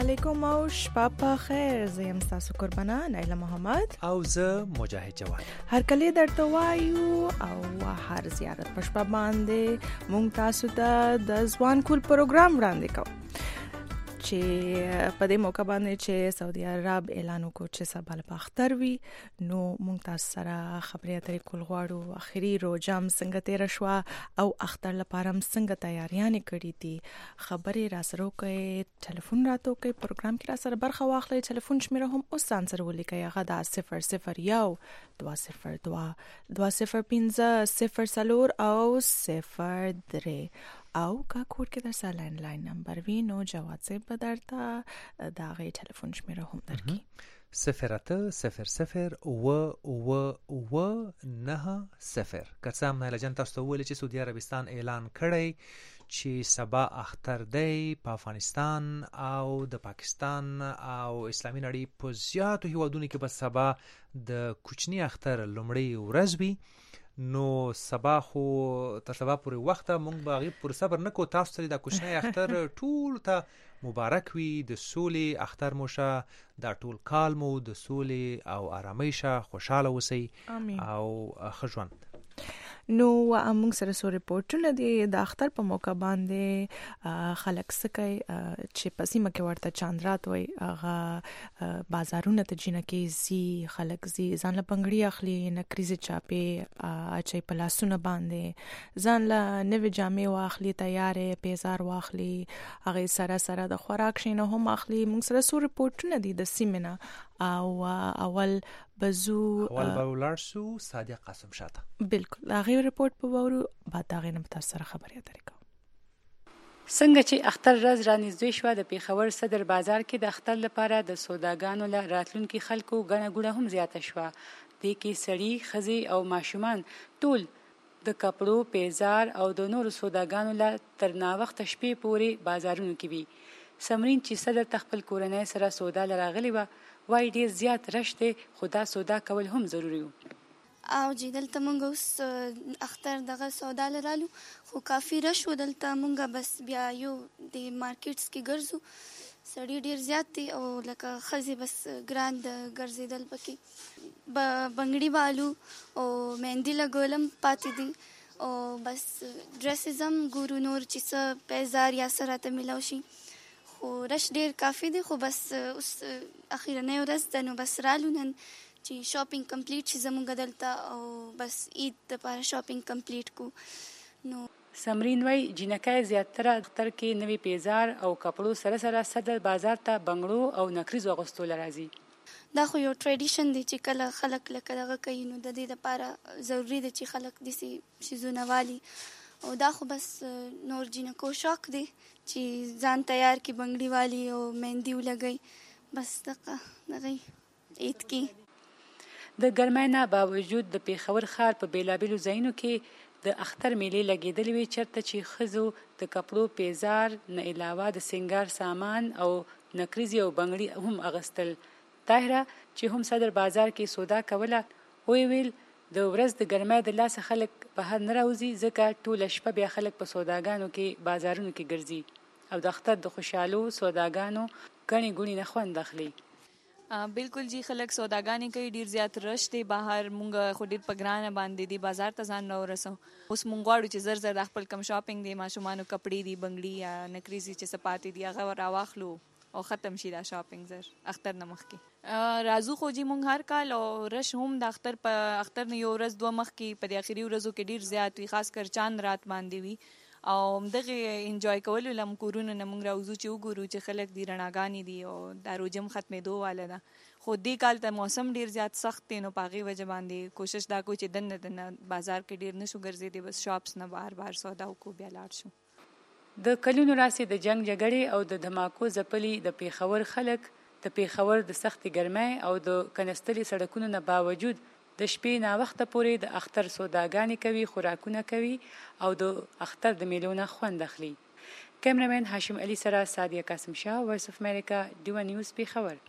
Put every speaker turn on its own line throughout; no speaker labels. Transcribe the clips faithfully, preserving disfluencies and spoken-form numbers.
علیکم او شپه په خیر. زه یم ستاسو قربانه نایله محمد
او زه مجاهد جواد.
هر کله درته وایو او هر زیارت په شپه باندې مونږ تاسو ته د ځوان کول پروګرام وړاندې کوو چې په دې موقع باندې چې سعودي عرب اعلان وکړ چې سبا له اختر وي، نو مونږ تاسو سره خبرې اترې کول غواړو. اخري روزه څنګه تیر شو او اختر لپاره څنګه تیاریاں کړې دي، خبرې را سره کوي، ټلیفون راته کوي، پروګرام کې را سره برخه واخلئ. ټلیفون شمیره هم اوس سانسر ولیکئ، هغه دا صفر صفر یو دوه صفر دوه دوه صفر پنځه صفر څلور او صفر درې او کا کوډ کې در سره لاین لاین نمبر وی نو جواد صاحب به درته دا غي ټلیفون شمیره هم درکې
صفر اته صفر صفر و و و نه صفر. قسم نه لجن تاسو ول چې سعودي عربستان اعلان کړی چې سبا اختر دی په افغانستان او د پاکستان او اسلامي نړۍ په زیاتو هیوادونو کې به سبا د کوچنی اختر لومړی ورځ وي. نو سبا خو تر سبا پورې وخت مونږ باغی پر صبر نکو، تاسو ته د کوچنی اختر ټول ته مبارک وي، د سولې اختر مو شه، دا ټول کال مو د سولې او آرامۍ شه، خوشاله اوسئ او ښه ژوند.
نو موږ سره سو ریپورټونه دي د اختر په موقع باندې خلک سکي چې پسیمه کې ورته چاندرات وای، هغه بازارونه ته جنکې زی خلک زی ځان له پنګړی اخلي، نکریزه چاپې اچي پلاسونه باندې ځان له نوې جامې واخلي، تیارې پیزار واخلي، هغه سره سره د خوراک شینه هم اخلي. موږ سره سو ریپورټونه دي د سیمنا او اول بزو
اول باولارسو صادق قاسم شاته
بالکل هغه ریپورت په وورو بعد هغه نه تاسو سره خبرې اترې کوم.
څنګه چې اختر ورځ رانږدې شوه، د پیښور صدر بازار کې د اختر لپاره د سوداګانو له راتلونکي خلکو ګڼه ګوڼه هم زیاته شوه. دې کې سړي، ښځې او ماشومان ټول د کپړو، پیزار او د نورو سوداګانو له تر ناوخته شپې پورې بازارونو کې وي. سمرین چې صدر ته خپل کورنۍ سره سودا لراغلی وه، وای ډیر زیات رش دی، خو دا سودا کول هم ضروري وو.
او چې دلته مونږ اوس اختر دغه سودا لرالو، خو کافي رش و دلته. مونږ بس بیا یو د مارکیټس کې ګرځو، سړي ډیر زیات دي او لکه ښځې بس ګران د ګرځېدل پکې بنګړي والو او مهندي لګولم پاتې دي او بس ډریسز هم ګورو نور چې څه پیزار یا څه راته میلاو شي. خو رش ډیر کافي دی، خو بس اوس اخیرنۍ ورځ ده، نو بس رالو نن چې شاپینګ کمپلیټ شي زموږ دلته او بس عید دپاره شاپینګ کمپلیټ کو. نو
سمرین وای جنکۍ زیاتره اختر کې نوی پیزار او کپړو سره سره صدر بازار ته بنګړو او نکریزو اغوستو لراځي.
دا خو یو ټریډیشن دی چې کله خلک لکه دغه کوي، نو د دې لپاره ضروری دی چې خلک داسې شیزونه والي. او دا خو بس نور جنکو شوق دی چې ځان تیار کی بنګړي والی او مهندي ولګي، بس دغه دغه عید کې.
د ګرمۍ نه باوجود د پیښور ښار په بیلابیلو ځایونو کې د اختر میلې لګېدلې وي، چېرته چې ښځو د کپړو، پیزار نه علاوه د سینګار سامان او نکریزې او بنګړي هم اغوستل. طاهره چې هم صدر بازار کې سودا کوله، وی ویل د ورځ د ګرمۍ د لاسه خلک بهر نه راوځي، ځکه ټوله شپه بیا خلک په سوداګانو کې بازارونو کې ګرځي او د اختر د خوشحالو سوداګانو ګڼې ګوڼې نه خوند اخلي.
بالکل جی، خلک سوداګانې کوي، ډیر زیات رش دی بهر. مونږ خو ډیر په ګرانه باندې دی بازار ته ځان نه ورسو. اوس مونږ غواړو چې زر زر د خپل کم شاپینګ دی، ماشومانو کپړې دي، بنګړي یا نکریزې چې څه پاتې دي هغه راواخلو او ختم شي دا شاپینګ زر اختر نه مخکې. راځو خو جی مونږ هر کال او رش هم د اختر په اختر نه یو ورځ دوه مخکې په د اخري ورځو کې ډیر زیات وي، خاص کر چاند رات باندې وي او دغه انجوای کولو لم کورونه نه مونږ راوځو چې وګورو چې خلک دی رڼاګانې دي او دا روزم ختمېدو واله ده. خو دې کال ته موسم ډیر زیات سخت دی، نو په هغې وجه باندې کوشش دا کوو چې دننه دننه بازار کې ډیر نشو ګرځېدی، بس شاپس نه بار بار سودا وکړو بیا لاړ شو.
د کلونو راهیسې د جنگ جګړې او د دھماکو ځپلي د پیښور خلک د پیښور د سختې ګرمۍ او د کنستلي سړکونو نه باوجود د شپې ناوخته پورې د اختر سوداګانې کوي، خوراکونه کوي او د اختر د میلو نه خوند اخلي. کیمرامین هاشم علي سره سادیه قاسم شاه، وایس اف امریکا، ډیوا نیوز پیښور.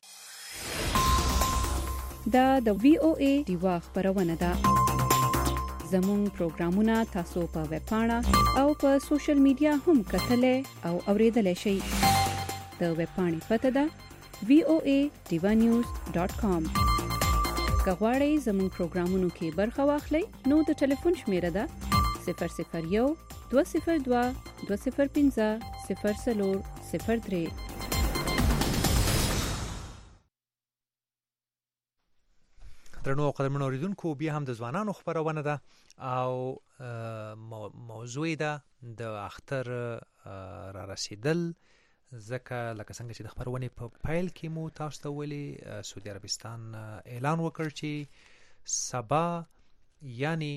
دا د وی او ای ډیوا خبرونه ده. زموږ پروګرامونه تاسو په ویب پاڼه او په سوشل میډیا هم کتلای او اوریدلای شئ. د ویب پاڼې پته ده وی او ای ډیوا نیوز ډاٹ کام. که غواړئ زموږ پروګرامونو کې برخه واخلئ نو د ټلیفون شمیره ده صفر صفر یو دوه صفر دوه دوه صفر پنځه صفر څلور صفر درې.
درنو او قدرمنو اوریدونکو، بیا هم د ځوانانو خبرونه ده او موضوع ده د اختر را رسیدل. ځکه لکه څنګه چې د خبرونې په پیل کې مو تاسو ته ویلي، سعودي عربستان اعلان وکړ چې سبا یعنی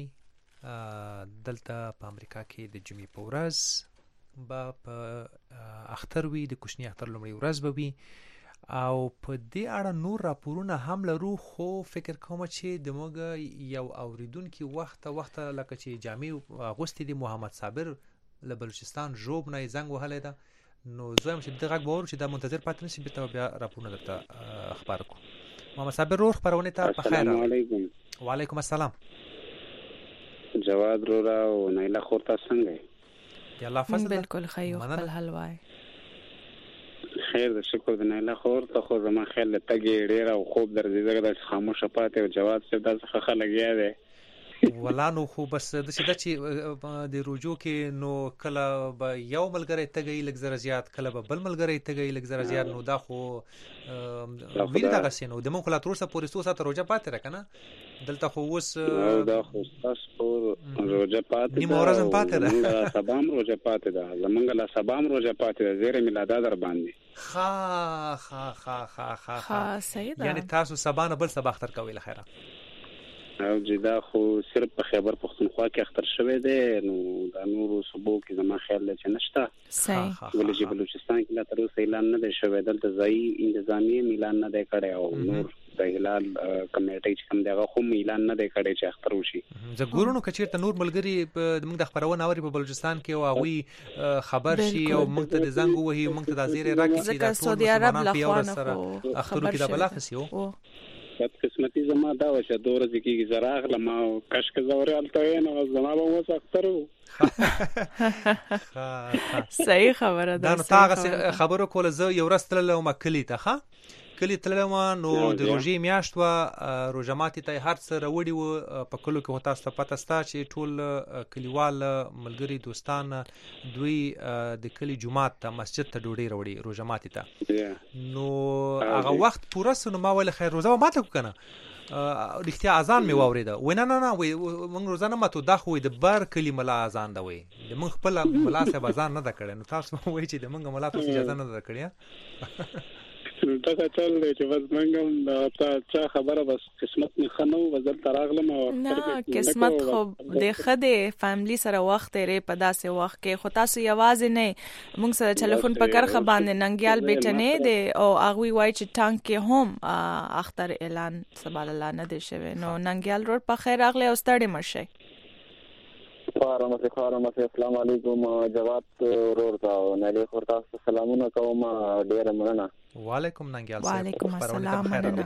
دلته په امریکا کې د جمعې په ورځ به په اختر وي، د کوچني اختر لومړۍ ورځ به وي او په دې اړه نور راپورونه هم لرو. خو فکر کوم چې د موږ یو اوریدونکي وخت وخت لکه چې جامع اغوستي دي محمد صابر له بلوچستان ژوب نه زنګ وهلی ده، نو زه هم چې دغه باور چې دا منتظر پاتې نشي، به بیا راپورونه درته خبر کو. محمد صابر رور خبرونه ته په خیر.
السلام علیکم.
وعلیکم السلام.
جواد رورا او نایله خورتا څنګه
یا الله فضل؟
بالکل خیر، خپل حلوای
خیر د شکر د نایله خور ته خو زما خیال ته ډیر او خوب درځي، زګه د خاموشه پاتې او جواد څه داسې خلک یې ده
ولا نو خو بس د شته چې د روجو کې نو کله به یو ملګری تګي لږ زره زیات، کله به بل ملګری تګي لږ زره زیات، نو دا خو ویل دا غسینو د مونږ خلا تر اوسه پورې څو ساعت روجه پاتې راکنه دلته خو اوس
دا خو تاسو روجه پاتې
نیمه ورځ پاتې ده،
سبام روجه پاتې ده، زمونږ لا سبام روجه پاتې ده، زیره میلاد در باندې.
ها ها ها ها
ها صحیح ده.
یعنی تاسو سبا نه بل سبا اختر کوي لخيره
او جدا خو صرف په خیبر پختونخوا کې اختر شوی دی، نو دا نور صوبو کې زما خیال دی چې نشته.
صحیح.
ولې چې بلوچستان کې لا تر اوسه اعلان نه دی شوی، دلته ځای انتظامی اعلان نه دی کړی او نور د هلال کمیټې چې کوم دغه خو اعلان نه دی کړی چې اختر وشي.
زه ګورونو کچیر ته نور ملګری موږ د خبرونه اوري په بلوچستان کې او هغوی خبر شي او موږ ته د زنګ وهي، موږ ته د زیره راکړي
ځکه سعودي عرب له خوا
اخترو کې د بلاخسیو
بد قسمتي زما دا و چې دوه ورځې کېږي زه راغلم او کشک زه ورهلته یم او زما به اوس اختر و.
صحیح خبره ده.
دا نو تا هغسې خبرو کوله. زه یو ورځ تللی وم کلي ته، ښه کلي تللی وم، نو د روژې میاشت وه، روژه ماتې ته یې هر څه راوړي وو په کلو کې. خو تاسو ته پته شته چې ټول کلیوال ملګري دوستان دوی د کلي جومات ته مسجد ته ډوډۍ راوړي روژه ماتې ته، نو هغه وخت پوره سو. نو ما ویل خیر روژه به ماته کو که نه، رښتیا اذان مې واورېده. وایي نه نه نه وایي موږ روژه نه ماتو، دا خو وایي د بر کلي ملا اذان ده، وایي د موږ خپله ملا صاحب اذان نه ده کړی. نو تاسو وایي چې د موږ ملا تاسو اجازه نه ده کړې.
ټکه چل دی چې بس منګم دا چا خبره بس قسمت نه خنو وزل تراغلم او
نه قسمت خو د خده فیملی سره وخت لري په داسې وخت کې. خو تاسو یوازې نه، موږ سره ټلیفون په کرخه باندې ننګیال بیٹنه دی او هغه وایي چې ټانک کې هم اختر اعلان سبحان الله نه دی شوی. نو ننګیال روډ په خیر اغله او ستړي مرشي.
فارم سے فارم سے السلام علیکم جواد ورورتا او نلی خورتا سلامونه کوم ډیر مننه.
وعلیکم ننګیال صاحب.
وعلیکم السلام مننه.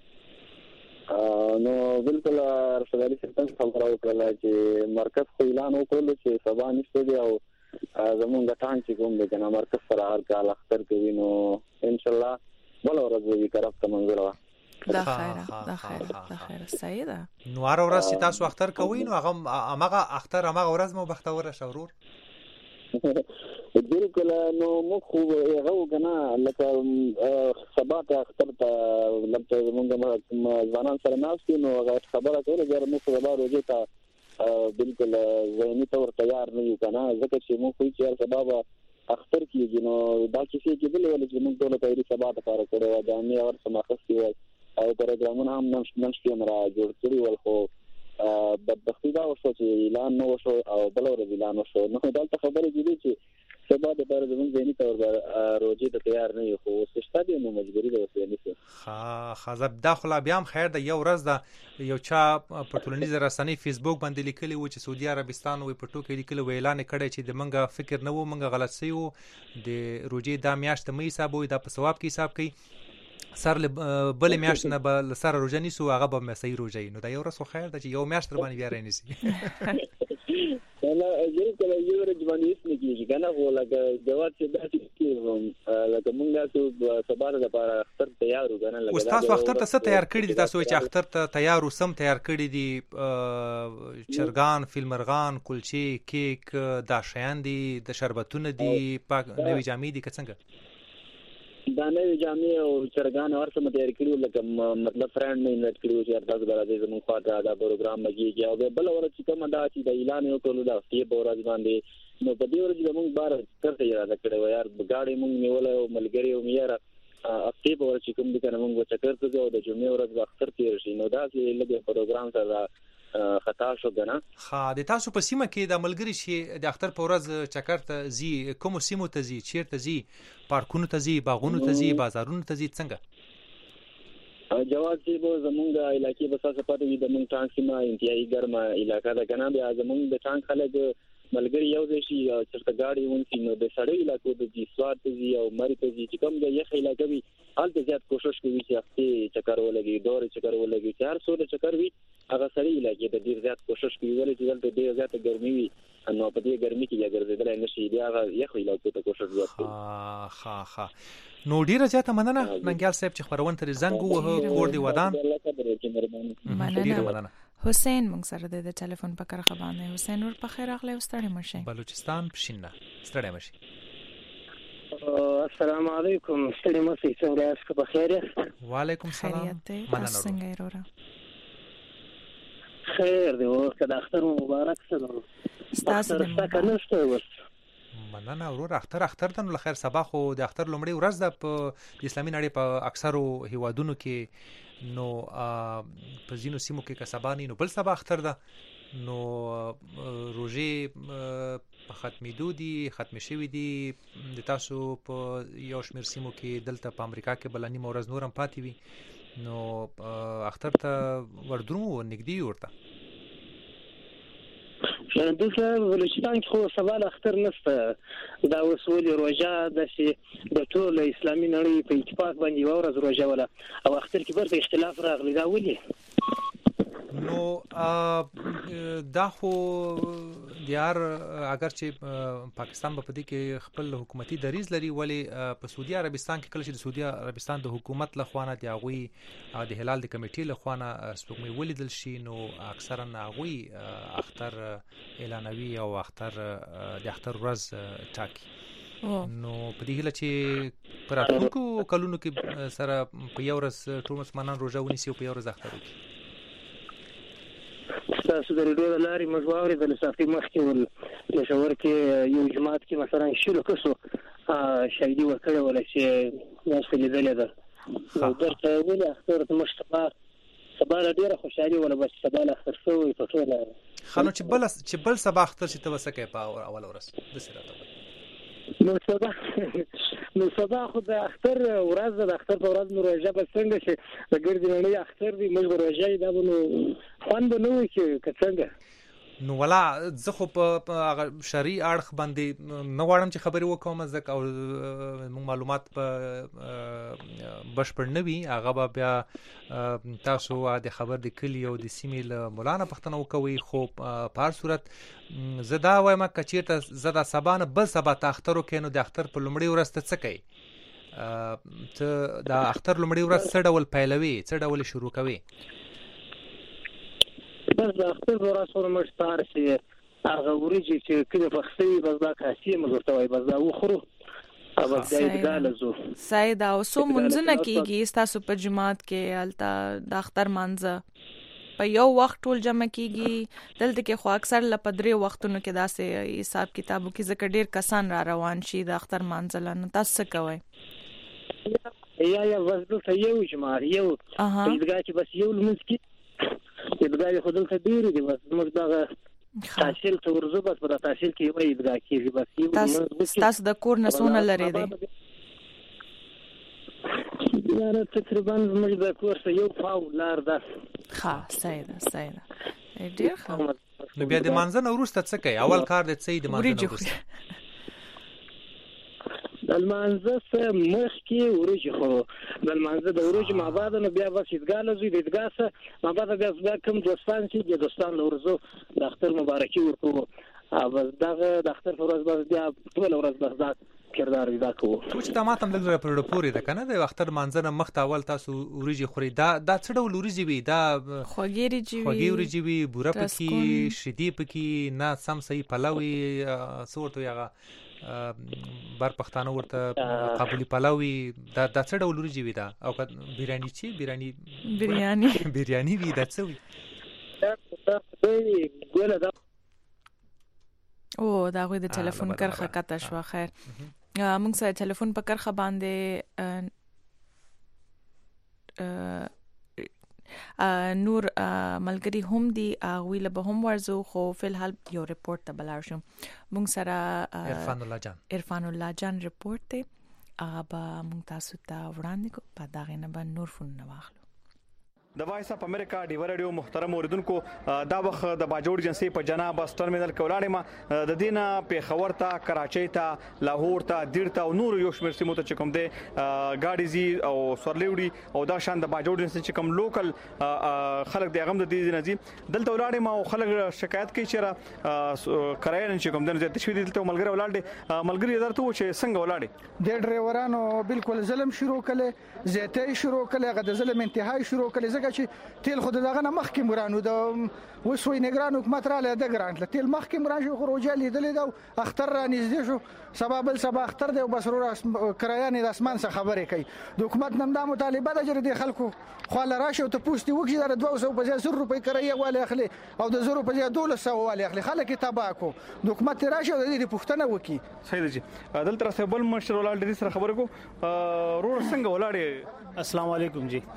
نو بالکل رسول سیستم خبره وکړه چې مرکز خو اعلان وکړل چې سبا نشته دی او زمونږ ټانک چې کوم دی کنه مرکز سره هر کال اختر کوي، نو ان شاء الله بل ورځ وی طرف ته منځله.
دا خیره دا خیره دا خیره صحیح ده.
نو هر ورځ چې تاسو اختر کوئ نو هغه هغه اختر هغه ورځ مو بختوره شورور
بالکل. نو مخ خو هغه کنه لکه سبا ته اختر ته لکه موږ ځوانان سره ناست نو هغه خبره کوله چې موږ سبا روزه ته بالکل ذهني تور تیار نه یو کنه، ځکه چې موږ چې سبا اختر کېږي نو دا کیسې کې بل ولې چې موږ ټول تیاری سبا ته کار کړو دا نه اور سماخستي وای او پروګرامونه هم نن نن شپه را جوړ کړی ول. خو بدبختی دا وشو چې اعلان نو وشو او بل ورځ اعلان وشو. نو دلته خبرې دي چې سبا د بار زموږ ځینې تور روزي ته تیار نه یو، خو سشته دي نو مجبوری ده وسې نه.
ها خزب داخله بیا هم خیر ده. یو ورځ ده یو چا په ټولنیز رسنۍ فیسبوک باندې لیکلی و چې سعودي عربستان وي په ټوکې لیکلی و اعلان کړی چې د منګه فکر نه و منګه غلط سي و د روزي د میاشت مې حساب وي دا په ثواب کې حساب کوي سر بل میاشت نه به سر روزه نیسو هغه به مسای روزه. نو دا یو ورځ خیر ده چې یو میاشت باندې بیا رانیسي.
انا اجل کله یو ورځ باندې هیڅ نه کیږي کنه، خو لکه جواد چې دا چې لکه موږ اختر لپاره اختر تیار وګڼل لګا.
اوس تاسو اختر ته څه تیار کړی دي؟ تاسو چې اختر ته تیار وسم تیار کړی دي چرګان، فیلمرغان، کلچې، کیک، دا شیان دي، د شربتونه دي، پاک نوې جامې دي که څنګه؟
دا نوې جامې او چرګان هر څه مې تیار کړي، لکه مطلب فرند مې انوایټ کړي چې تاسو به راځئ زموږ خواته دا پروګرام لګېږي. او بله ورځ چې کومه دا چې د اعلان یې وکړلو د هفتې په ورځ باندې، نو په دې ورځ زموږ بار اختر ته اراده کړې وه، یار ګاډی موږ نیولی او ملګري وم یاره هفتې په ورځ چې کوم دي که نه موږ به چکر ته ځو او د جمعې ورځ به اختر تېر شي. نو داسې لږ پروګرام سره خطا شو که نه.
ښه، د تاسو په سیمه کې د ملګري چې د اختر په ورځ چکر ته ځي، کومو سیمو ته ځي؟ چیرته ځي؟ پارکونو ته ځي، باغونو ته ځي، بازارونو ته ځي، څنګه؟
جواب چې به زمونږ علاقې به ستاسو پته وي، د مونږ ټانک سیمه انتهایي ګرمه علاقه ده که نه. بیا زمونږ د ټانک خلک ملګري یو ځای شي او چېرته ګاډي ونیسي، نو د سړو علاقو ته ځي، سوات ته ځي او مري ته ځي، چې کوم د یخ علاقه وي هلته زیات کوشش کوي چې هفتې چکر ولګي، دورې چکر ولګي، چې هر څو د چکر وي هغه سړې علاقې ته ډېر زیات کوشش کوي، ولې چې دلته ډېره زیاته ګرمي وي، نو په دې ګرمي کې بیا ګرځېدلی نه شي، بیا هغه یخو علاقو ته کوشش زیات کوي.
ښه ښه، نو ډېره زیاته مننه ننګیال صاحب چې خپرونې ته زنګ ووهه، کور دې ودان. ډېره مننه.
حسین موږ سره د ټلیفون په کرښه باندې. حسین ور په خیر راغلی او ستړی مه شئ.
بلوچستان پښینه، ستړی مه شئ.
السلام علیکم، ستړي مه شئ، څنګه یاست؟ که په خیر یاست؟
وعلیکم سلام.
خیریت دی، تاسو څنګه یې وروره؟
خیر دی. اوس که د اختر مبارک شه نو
ستاسو د
شکه نشته. اوس
مننه ورور. اختر اختر ته نو له خیر سبا خو د اختر لومړۍ ورځ ده په اسلامي نړۍ په اکثرو هیوادونو کې، نو په ځینو سیمو کې که سبا نه نو بل سبا اختر ده. نو روژې په ختمېدو دي، ختمې شوي دي د تاسو په یو شمېر سیمو کې، دلته په امریکا کې بله نیمه ورځ نور هم پاتې وي، نو اختر ته وردرو نږدې وي ورته.
دلته بلوچستان کې خو سبا اختر نشته، دا اوس ولې روژه داسې د ټول اسلامي نړۍ په اتفاق باندې یوه ورځ روژه وله او اختر کې برته اختلاف راغلی، دا ولې؟
نو دا خو دیار اگر چې پاکستان په دې کې خپل حکومتي دریځ لري، ولې په سعودي عربستان کې کله چې د سعودي عربستان د حکومت له خوا نه د هغوی د هلال د کمیټې له خوا نه سپوږمۍ ولیدل شي، نو اکثرا هغوی اختر اعلانوي او اختر د اختر ورځ ټاکي. نو په دې هیله چې په راتلونکو کلونو کې سره په یو ورځ ټول مسلمانان روژه ونیسي او په یو ورځ اختر وکړي.
ستاسو د ریډیو د لارې موږ واورېدل څه مخکې ول پېښور کې یو جماعت کې مثلا شلو کسو شهیدي ورکړې وله چې تاسو لیدلې ده. نو درته ولې اختر ته موږ سبا سبا له ډېره خوشحالي وله، بس سبا له اختر شوی په ټوله.
ښه، نو چې بل چې بل سبا اختر چې ته به څه کوې په اوله ورځ؟ داسې راته وایي.
نو سبا نو سبا خو د اختر ورځ ده، د اختر په ورځ نو روژه به څنګه چې د ګردې نړۍ اختر دی، موږ به روژه یې، دا به نو خوند به نه وي چې که څنګه.
نو ولا زه خو په هغه شرعي اړخ باندې نه غواړم چې خبرې وکوم، ځکه او موږ معلومات په بشپړ نه وي، هغه به بیا تاسو د خبر د کلي او د سیمې له مولا نه پوښتنه وکوئ. خو په هر صورت زه دا وایم که چېرته زه دا سبا نه بل سبا ته اختر وکړې، نو د اختر په لومړۍ ورځ ته څه کوې؟ ته د اختر لومړۍ ورځ څه ډول پیلوي، څه ډول شروع کوي؟
بس د اختر په ورځ سره موږ سهار چې هغه وریجې چې کلي پخې وي، بس دا کاسې موږ ورته وایي، بس دا وخورو او بس بیا عیدګاه له ځو.
سید او څو مونځونه کېږي ستاسو په جومات کې هلته د اختر مانځه په یو وخت ټول جمع کېږي؟ دلته کې خو اکثر له په درې وختونو کې داسې حساب کتابو کې ځکه ډېر کسان را روان شي د اختر مانځله، نو تاسو څه کوئ؟
یا یا بس دلته یو جماعت یو په عیدګاه کې بس یو لمونځ کې عیدګاه یې خو دلته ډېرې دي، بس موږ دغه تحصیل ته ورځو، بس په دا تحصیل کې یوه عیدګاه کېږي، بس یو لمونځ.
ستاسو د کور نه څونه لرې دی؟
یاره تقریبا زموږ د کور څخه یو پاو لار ده.
ښه، صحیح ده، صحیح ده، ډېر ښه.
نو بیا د مانځه نه وروسته څه کوي؟ اول کار دې څه د مانځه نه وروسته؟
د لمانځه څخه مخکې وریجې خورو، د لمانځه د وریجو مابعد نو بیا بس عیدګاه له ځو، د عیدګاه څخه مابعد بیا بیا کوم دوستان چې د دوستان له ورځو د اختر مبارکي ورکوو، بس دغه د اختر په ورځ بس بیا ټوله ورځ بس دا کردار دا کوو.
چې دا ماته هم دلته پر پورې ده که نه د اختر مانځنه مخته اول تاسو وریجې خورئ. دا دا څه ډول وریجې وي؟ دا
خوږې وریجې وي،
خوږې وریجې وي، بوره پکې، شیدې پکې، نه سم صحیح پلو وي، څه ورته وي هغه بر پښتانه ورته قابلي پلو وي. دا دا څه ډول وریجې وي دا؟ او که بریاني چې بریاني
بریاني
بریاني وي دا څه وي؟
او دا غوی د ټلیفون کرخه کته شو. خیر موږ سره ټلیفون په کرخه باندې نور ملګری هم دي، غوی له به هم ورزو، خو فل حال یو ریپورت ته بلار شو. موږ سره
عرفان الله جان
عرفان الله جان ریپورت ته هغه به موږ تاسو ته وړاندې کو، په دغه نه به نور فون نه واخلو.
د وایس اپ امریکا ډیو رادیو محترم اوریدونکو، دا وخت د باجوړ جنسي په جناب بس ټرمینل کې ولاړم. د دینه پیښور ته، کراچۍ ته، لاهور ته، دیر ته او نور یو شمېر سیمو ته چې کوم دی ګاډي زی او سورلیوړي او دا شان د باجوړ جنسي چې کوم لوکل خلک دی هغه د دې نه زی دلته ولاړم او خلک شکایت کوي چې را کرایه چې کوم دنه زیات شوی دلته ملګری ولاړ دي. ملګری درته و چې څنګه ولاړ
دي؟ د ډرایورانو بالکل ظلم شروع کړي، زیاتې شروع کړي، هغه د ظلم انتهای شروع کړي. ځکه چې تیل خود دغه نه مخکې مرانو د وسوي نگران حکومت را له د ګرانټ له تیل مخکې مران شو، خروجه لیدلې دا اختر را نږدې شو، سبب بل سبا اختر دی او بس ورو کرایانې د اسمان څخه خبرې کوي. د حکومت نن دا مطالبه ده چې د خلکو خو له راشه او ته پوښتنه وکړي دا دوه سوه په ځای زر روپۍ کرایه والی اخلي او د زر په ځای دولس سوه والی اخلي. خلک یې تباه کړو، د حکومت راشه او د دې پوښتنه وکړي.
صحیح دی چې دلته سره بل مشر ولاړ دي سره خبرې کو. رور څنګه ولاړ؟
السلام علیکم جی،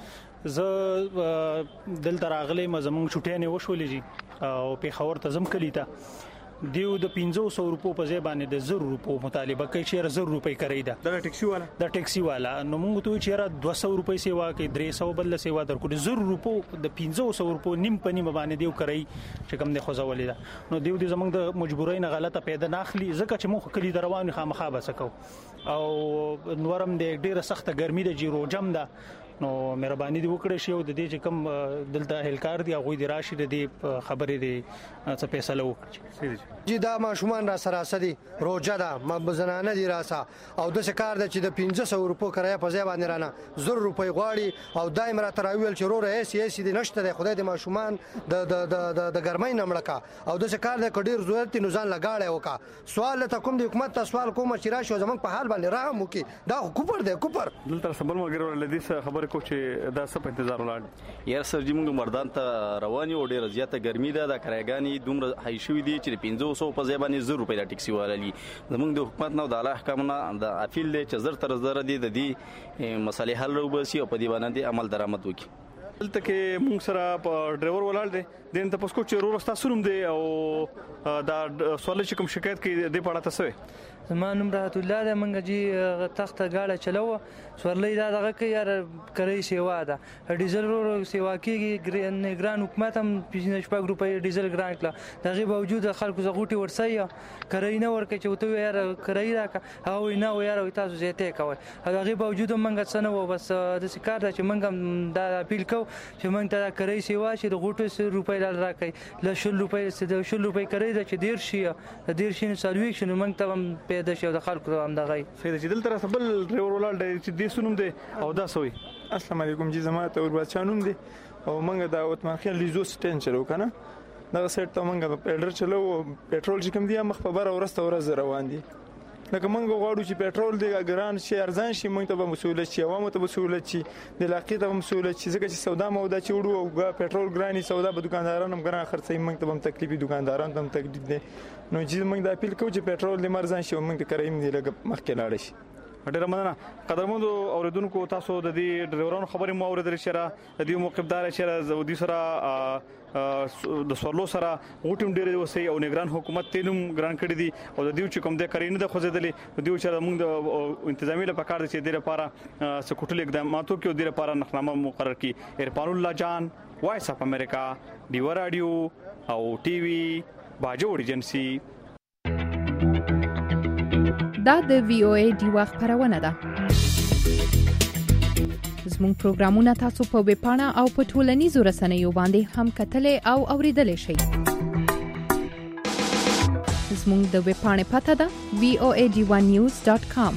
زه دلته راغلی ما زمونږ چټیانې وشولې جی او پیښور ته زم کلی ته دیو د پنځه سوه روپو په ځای باندې د زر روپو مطالبه کوي چې زر روپۍ کرای ده
د ټیکسي والا
د ټیکسي والا. نو موږ ته چې دوه سوه روپۍ سیوا کوي، درې سوه بل سیوا درکو، د زر روپو د پنځه سوه روپو نیم په نیم باندې دیو کرای چې کوم د خوځولې ده. نو دیو د زمونږ د مجبورۍ نه غلطه پیدا نه اخلي، ځکه چې موږ کلی دروان خامخا بسکو او نورم د ډیره سخته ګرمي د جیرو جم ده. نو مهرباني دی وکړئ شی او د دې چې کوم دلته هلکار دی هغه دی راشي د دې خبرې دی څه فیصله وکړي.
جی دا ماشومان را سره سدي روزه ده مبزنانه دی راسه او د شکار د چې د پنځه سوه روپو کرایه په ځای باندې رانه زر روپۍ غواړي او دایم را تراویل چې روره ایس ایس دی نشته دی. خدای دې ماشومان د د د د ګرمۍ نه مړکا او د شکار د کډیر ضرورت نو ځان لګاړې وکا. سوال ته کوم د حکومت ته سوال کوم چې راشي زمونږ په حال باندې رحم وکړي. دا کوپر دی کوپر.
دلته سبل مګر ولدي خبره کو چې دا څه په انتظار ولاړ
یار سر جی موږ مردان ته رواني او ډیره زیاته ګرمي ده. د کرایګانی دومره هاي شوې دي چې پنځه سوه په ځای باندې زر روپۍ د ټیکسي والي. زموږ د حکومت نه د اعلی احکامونه د اپیل دی چې زر تر زر دي د دې مسالې حل راوباسي او په دې باندې عمل درآمد وکړي.
دلته کې موږ سره په ډرایور ولاړ دی دین ته پسکو چې رور ستا سروم دی او دا سوال چې کوم شکایت کوي د پاړه تاسو
زما نوم رحمت الله ده. منګه جی تخت گاډه چلو سورلې دا دغه کې یار کرای سیوا ده ډیزل رو سیوا کېږي. نگران حکومت هم پنځه شپږ روپۍ ډیزل ګران کړه، دغه باوجود خلکو زغوټي ورسیا کرای نه ورکه چې وته یار کرای راکا او نه یار تاسو زیاته کوي. دغه باوجود منګه څنګه و بس د سکار ده چې منګه دا اپیل کو چې منګ ته کرای سیوا چې د غوټو روپۍ لال راکې ل شل روپۍ د شل روپۍ کرای ده چې ډیر شي د ډیر شي سالوي شنو منګ ته پیدا شي د خلکو هم دغه
سید چې دلته سره بل ډرایور ولاړ دی چې دې سنوم دی او دا سوی.
السلام علیکم جی، زما ته ور بچانوم دی او منګه دا عثمان خیل لیزو سټین چلو کنه دا سیټ ته منګه پیډر چلو پېټرول چې کوم دی مخ په بار ورسته ورځ روان دي. لکه منګه غواړو چې پېټرول دی ګران شي ارزان شي موږ ته به مسؤلیت شي عوامو ته مسؤلیت شي د علاقې ته مسؤلیت شي ځکه چې سودا مودا چې وړو او پېټرول ګراني سودا به دکاندارانو هم ګران خرڅي موږ ته هم تکلیفي دکاندارانو ته هم تکلیف دی. نو چې موږ د اپیل کوو چې پېټرول د مرزان شي موږ ته کرایم دی لګ مخکې لاړ شي.
ډیره مننه قدرمنو اوریدونکو، تاسو د دې ډرایورانو خبرې مو اوریدل شره د دې موقفدار شره زودي سره د سوالو سره غوټم ډیره وسی او نگران حکومت تینم ګران کړی دي او د دیو چې کوم د کرینه د خوځیدلې دیو چې موږ د انتظامی لپاره کار دي چې د لپاره سکوټل اقداماتو کې د لپاره نخنامه مقرر کړي. عرفان الله جان، وایس اف امریکا، ډیو رادیو او ټي وي باجوړ ایجنسی.
دا د وی او ای ډیوا خبرونه ده. زموږ پروګرامونه تاسو په ویب پاڼه او په ټولنیزو رسنیو باندې هم کتلې او اوریدلې شئ. زموږ د ویب پاڼې پته ده وی او ای ډي ون نیوز ډاټ کام.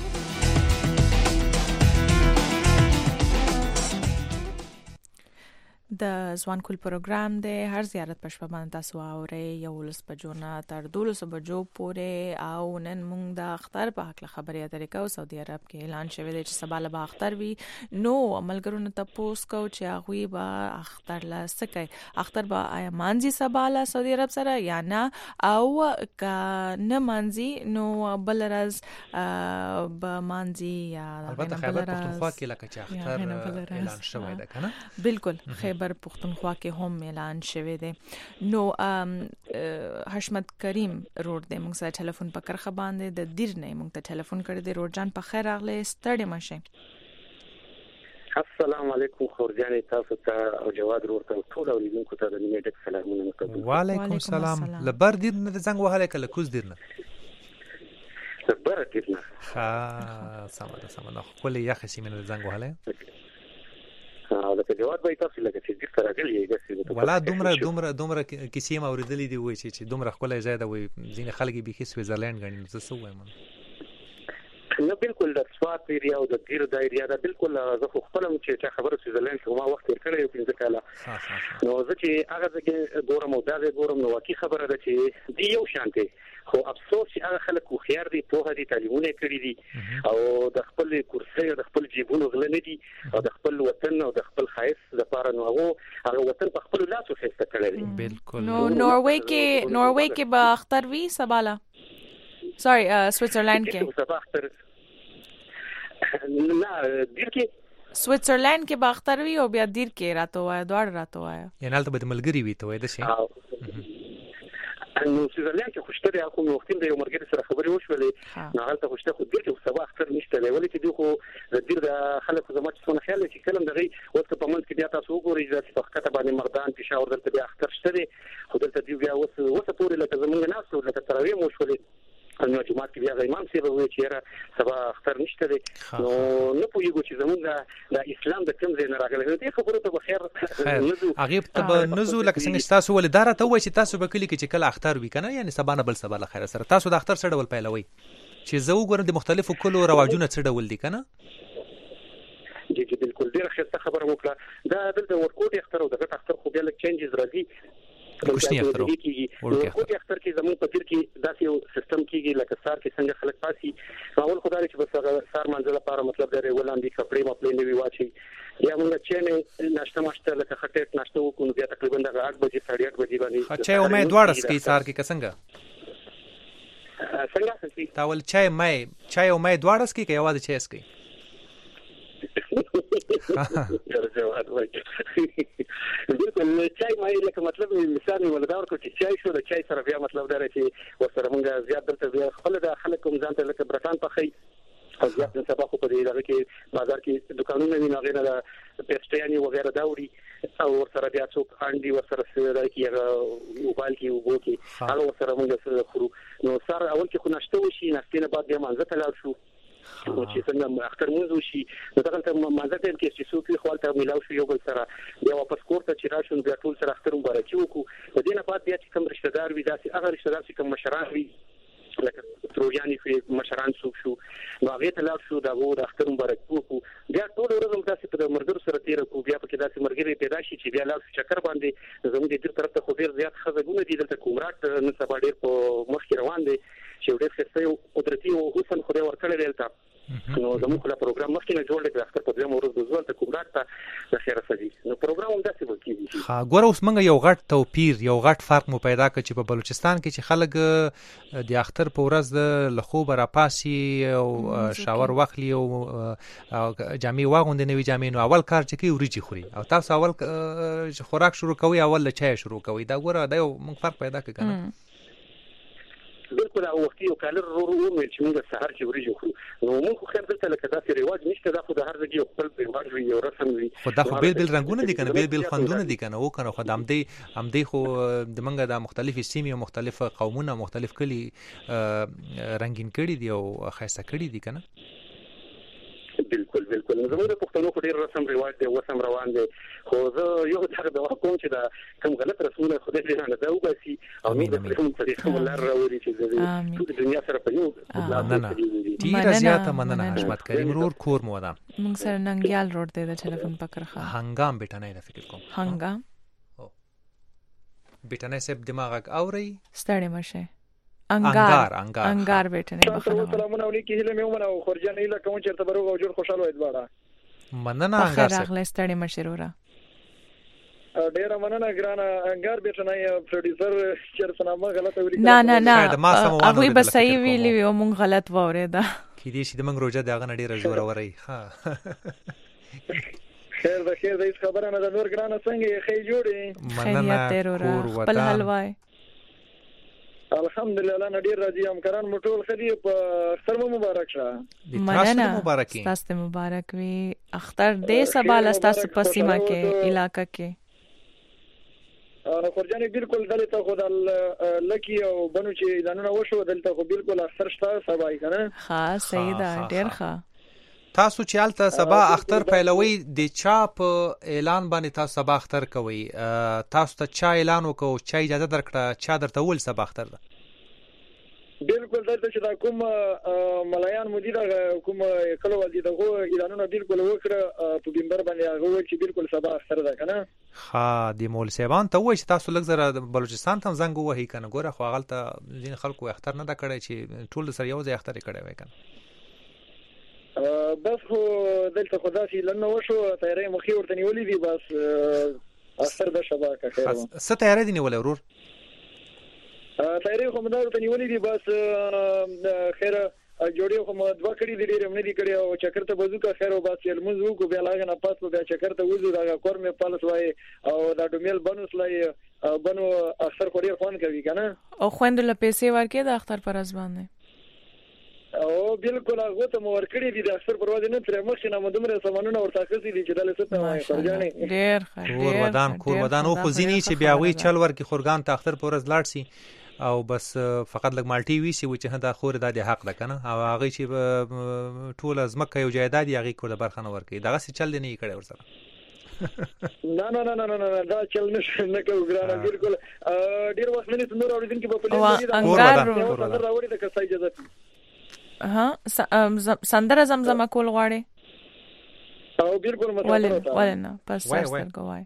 د ځوان کول پروګرام د هر زیارت په شپه باندې تاسو اورئ یولس بجو نه تر دولس بجو پورې او نن موږ د اختر په حق خبرې اترې کوو. سعودي عرب کې اعلان شوی دی چې سبا له اختر وي. نو عملګرونو ته پوس کو چې هغه به اختر لا سکه اختر به آیا مانځي سبا له سعودي عرب سره یا نه او ک نه مانځي نو بل راز به مانځي یا
البته خیبر پختونخوا کې لکه چې اختر اعلان شوی دی کنه.
بالکل خیبر پختونخوا کې هم اعلان شوی دی. نو حشمت کریم روډ د موږ سره ټلیفون په کرخه باندې د دیر نه موږ ته ټلیفون کړی دی. روډ جان په خیر راغلی ستړي مشه.
السلام علیکم خورجان تاسو ته او جواد ورته ټول اوریدونکو ته د نیمه ډک سلامونه کوم.
وعلیکم السلام. لبر دیر نه زنګ وهله کله کوز دیر نه
لبر دیر نه
ها سمه سمه خپل یخ سیمه زنګ وهله
او دا جواد به تاسو لکه چې ذکر راغلی دی
ولا دومره دومره دومره کیسې ما اوریدلې دی وای چې دومره خپل زیاده وای ځینې خلک به کې سویزرلند غني زه سو وایم.
نو بالکل د سوات ایریا او د ګیر د ایریا دا بالکل زه خو خپل چې خبره سویزرلند کومه وخت ورکړی یو پنځه کاله نو زه چې هغه ځکه ګورم او دا ګورم نو واقعي خبره ده چې دی یو شانتي خو افسوس چې هغه خلک خو خيار دي په هدي تعلیمونه کړی دي او د خپل کورسي او د خپل جیبونو غل نه دي او د خپل وطن او د خپل خایس لپاره نو هغه وطن په خپل لاسو خسته کړی دی.
بالکل.
نو نوروي کې نوروي کې به اختر وی سباله سوري سویټزرلند کې
سبا اختر نه دیر کې
سویټزرلند کې به اختر وی او بیا دیر کې راته وای دوړ راته وای
یعنی البته به ملګری وي ته وای د شي
نو سویزرلند کې خوشته یا کوم وخت د یو مرګ سره خبرې وشولې نو هغه خوشته خو دې چې سبا اختر نشته دی ولې چې دوی خو د دیر د خلکو زما چې څونه خیال چې کلم دغه اوس په منځ کې بیا تاسو وګورئ چې په خطه باندې مردان پېښور دلته بیا اختر شته دی خو دلته دی بیا اوس اوس پورې لکه زمونږ ناسو لکه تراویح مو شولې نو جمعه کې بیا امام سی به وي چې سبا اختر نشته دی نو نه پوهیږو چې زمونږ د اسلام د کوم ځای نه راغلی دې خبره ته بخیر
نزو هغه ته نزو لکه څنګه تاسو ولدار ته وای چې تاسو به کلی کې چې کله اختر وی کنه یعنی سبا نه بل سبا له خیر سره تاسو د اختر سره ول پیلوي چې زه وګورم د مختلفو کلو رواجونه څه ډول دي کنه.
جی جی بالکل ډیره ښه خبره وکړه دا د ورکوټ اختر او دغه اختر خو بیا لک چینجز راځي
کوشنی اختر
ورکوټ اختر کې زموږ په تیر کې داسې یو سیستم کېږي لکه سار کې څنګه خلک پاسي اول خدای چې بس هغه سار منځله لپاره مطلب دی ولاندې کپړې مپلې نوي واچي یا موږ چې نه ناشته ماشته لکه خټه ناشته وکړو بیا تقریبا د اټ بجې ساڑھے اټ بجې باندې
اچھا امید وړس کې سار کې څنګه
څنګه
تاول چای مې چای امید وړس کې کې आवाज چای اس کې
بالکل چای مې لکه مطلب مثال ولدا ورکو چې چای شو د چای سره بیا مطلب دا چې ورسره موږ زیات دلته بیا خپل د خلکو ځان ته لکه برتان پخې او زیات سبا خو په دې دغه کې بازار کې دکانونه ویني هغه نه پېسټیانی وغیرہ دا وړي او ورسره بیا څوک انډي ورسره سره کې هغه موبایل کې وګو کې هغه ورسره موږ سره خورو نو سره اول کې خو ناشته وشي ناشته نه بعد بیا مانځه ته لاړ شو نو چې څنګه اختر موږ وشي نو دا ته مانځه ته کې چې څوک خپل ته ملاو شو یو بل سره بیا واپس کور ته چې راشون بیا ټول سره اختر مبارکي وکړو د دې نه بعد بیا چې کوم رشتہ دار وي داسې هغه رشتہ دار چې کوم مشران وي لکه ترویانی خو مشران څوک شو نو هغه ته لاړ شو دا وو د اختر مبارکي وکړو بیا ټول ورځ داسې په مرګرو سره تیر کو بیا په کې داسې مرګري پیدا شي چې بیا لاړ چکر باندې زموږ د دې طرف ته خو ډیر زیات خزګونه دي دلته کومرات نن سبا ډیر په مخ کې روان دي چې ډیر ښه یو قدرتي او حسن خو ورکړل دلته نو زموږ له پروګرام مخکې نه جوړ کړل اختر په دې مورز د ځوان ته کومرات ته د خیر سدي نو پروګرام هم داسې وکړي.
ها ګوره اوس موږ یو غټ توپیر یو غټ فرق مو پیدا کړ چې په بلوچستان کې چې خلک د اختر په ورځ د لخوا برا پاسي او شاور واخلي او جامې واغوندي نوې جامې نو اول کار چې کوي وريجي خوري او تاسو اول خوراک شروع کوي اول له چای شروع کوي دا ګوره دا یو موږ فرق پیدا کړ کنه.
بالکل او وختي او کالر ورو ورو مې چې موږ سحر چې وريجي خورو نو موږ خو خیر دلته لکه داسې رواج نشته دا خو د هر ځای یو خپل رواج وي یو رسم وي
خو دا خو بیل بیل رنگونه دي کنه بیل بیل خوندونه دي کنه او کنه خو د امدې امدې خو د منګه د مختلفې سیمې او مختلف قومونه مختلف کلی رنگین کړي دي او خاصه کړي دي کنه.
بالکل بالکل زموږ د پښتنو په ډیر رسم ریواج دی وسم روان دی خو زه یو څه د کوم چې دا کوم غلط رسمونه خدای دې نه دا وباسي او نو د کوم طریقې ولر راوړي چې د ټول دنیا سره په یو
مننه ډیره زیاته مننه حشمت کریم رور کور مو ودان
موږ سره ننګیال روډ دی د ټلیفون پکرخه
هنګام بیٹنای د فکر کوم
هنګام
بیٹنای سب دماغک اوري
ستړی مشه انګار
انګار
انګار بیٹنای بخنه
سلامونه علیکم هله مې ومنه خورجان ایله کوم چې ته بروغ او جوړ خوشاله وې دواړه
مننه انګار
سره اغله ستړی مشرورا
ډیر مننه ګرانه انګار بیٹنای پروډوسر چرسنامه غلطه ویل
نه نه نه هغه به صحیح ویلی او مونږ غلط وورېدا
کې دې شي د منګ روزه دغه ډیره زوره وري ها
خیر د خیر د خبره نه د نور ګرانه څنګه خې جوړي
مننه کور
خپل حلوای
الحمدلله نډیر راځي همکاران مټول خدي په اختر مبارک شه
مننه مبارکي تاسو مبارک وي اختر دې سبا تاسو په سیمه کې علاقې کې
او خورجانې بالکل دلته خو د لکی او بنو چې اعلانونه وشو دلته خو بالکل اختر شته سبا یې کنه
ها صحیح ده ډیر ښه
تاسو چې حالت سبا اختر پیلوي د چاپ اعلان باندې تاسو سبا اختر کوي تاسو ته چا اعلان وکاو چا اجازه درکړه چا درته ول سبا اختر ده
بالکل دلته چې دا کوم ملایان مدیر کوم کلو ولدي دغه اعلانونه بالکل وکړه په بمبر باندې هغه چې بالکل سبا اختر ده کنه
ها د مول سیبان ته وای چې تاسو لږ زره بلوچستان ته زنګ وهی کنه ګوره خو غلطه ځین خلکو اختر نه دا کړی چې ټول سره یو ځای اختر کړی وای کنه
بس خو دلته خدا سي لنه وشو تیارې مخې ورته نیولې دي بس اختر د شباکه خیر
څه تیارې دي نیولې ورور
تیارې خو مدار ورته نیولې دي بس خیر جوړې خو مدوا کړې دي ډېر مې دي کړې او چکر ته بزو کا خیر او بس یل مزو کو بیا لاغه نه پاس بیا چکر ته وزو دا کور مې پالس وای او دا ډومیل بنوس لای بنو اختر خو ډېر فون کوي کنه
او خويند له پیسې ورکې د اختر پر ازبانه
او بالکل هغه ته مور کړی دي د اکثر پرواز نه تر مخ نه مدمره سامانونه ورته خسي دي چې دلته څه وایي فرجانې
ډېر ښه
کور ودان کور ودان او خو ځینی چې بیا وی چل ورکی خورګان ته اختر پورز لاړ سي او بس فقط لګ مالټي وی سي چې هدا خور د حق ده کنه او هغه چې ټول ازمکه یو جایداد یغي کول برخنه ورکی دغه څه چل نه کړي ورسره
نه نه نه نه نه دا چل نشه نه کوي ګرانه بالکل ډیر وخت نه نور اوریدونکو په پلیس
دي انګار
راوړي د کسای اجازه
ها سندره زمزمه کول غواړي
او بالکل
مطلب ولنه پس سر کوای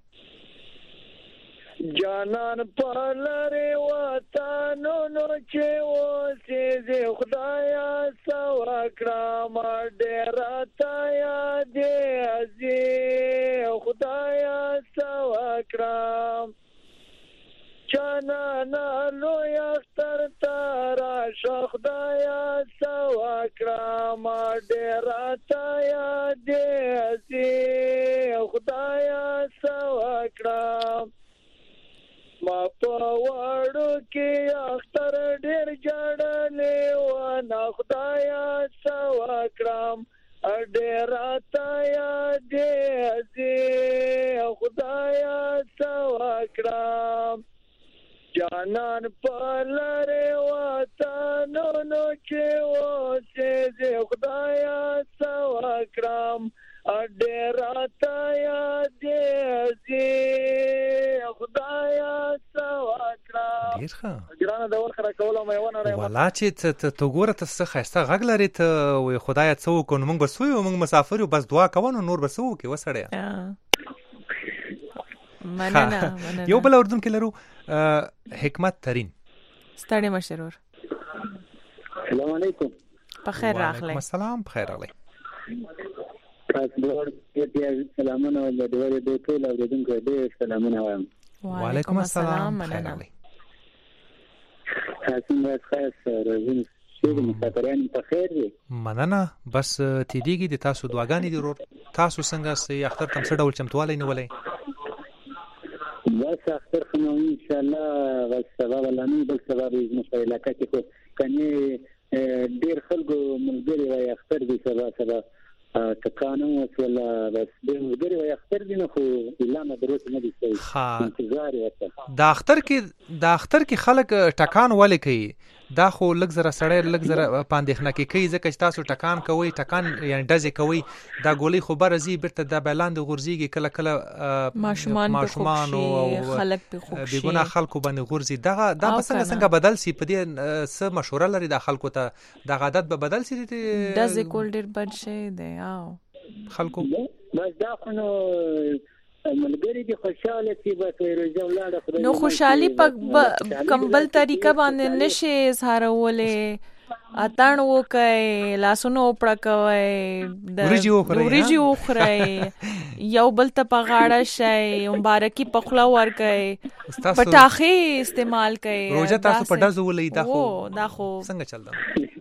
جانان پالره وطنو نو چې وسې خدایا سوا کرام ډیر تایا دې ازي خدایا سوا کرام جانان لو اختر تارا خدایا سوا کرام ډیر تایا دې ازي خدایا سوا کرام ما په وړو کې اختر ډېر جړلې و نه خدایا سوا کرام ډېر تایا دې ازي خدایا سوا کرام جانان پالره وطن نو چې وسه خدایا سوا کرام ډېر تایا دې ازي خدایا سوا کرام
ډېر ښه
ګرانه د ورخه کوله مې ونه
ولا چې ته ګوره ته څه خسته غږ لري ته وي خدایا څو کو موږ بسوي موږ مسافر یو بس دعا کوو نور بسو کې وسړیا
مننه مننه
یو بل اردن کې لرو حکمت ترين
ستړي مشرور
السلام علیکم
په خیر راغلی
وعلیکم السلام په خیر راغلی
تاسو ورته سلامونه ولې د ټول اوریدونکو دې سلامونه وایم
وعلیکم السلام مننه
تاسو مې خاص راځم چې مسافرین په خیر دي
مننه بس تیریږي د تاسو دعاګانې دي ورور تاسو څنګه سي اختر تم څه ډول چمتوالي نه ولې
بس اختر خو ان شاء الله بس سبب لانی بل سبب زموږ په علاقه کې خو کني ډیر خلکو ملګری وای اختر دي سبا سبا تکانو ولا بس ډیر وای اختر دي نو خو اعلان دروت نه دي صحیح انتظار وته
د اختر کې د اختر کې خلک ټکان ولې کوي دا خو لږ زره سړی لږ زره پاندېښنه کې کوي ځکه چې تاسو ټکان کوئ ټکان یعنی ډزې کوئ دا ګولۍ خو بره ځي بیرته دا به لاندې غورځېږي کله کله ماشومانو او بېګناه خلکو باندې غورځي دغه دا به څنګه څنګه بدل سي په دې څه مشوره لري دا خلکو ته دغه عادت به بدل سي
ډزې کول ډېر بد شی دی او
خلکو
بس دا خو نو ملګری دي خوشاله سي به روزه ولاړه خو
نو خوشحالي په کمبل طریقه باندې نشي اظهارولې اتان وکای لاسونو پړکوي د وريجي وخري یو بل ته په غاړه شي مبارکي په خلا ورکای پټاخي استعمال کوي
روزه تاسو په ډزو ولې دا خو
دا خو
څنګه چلدا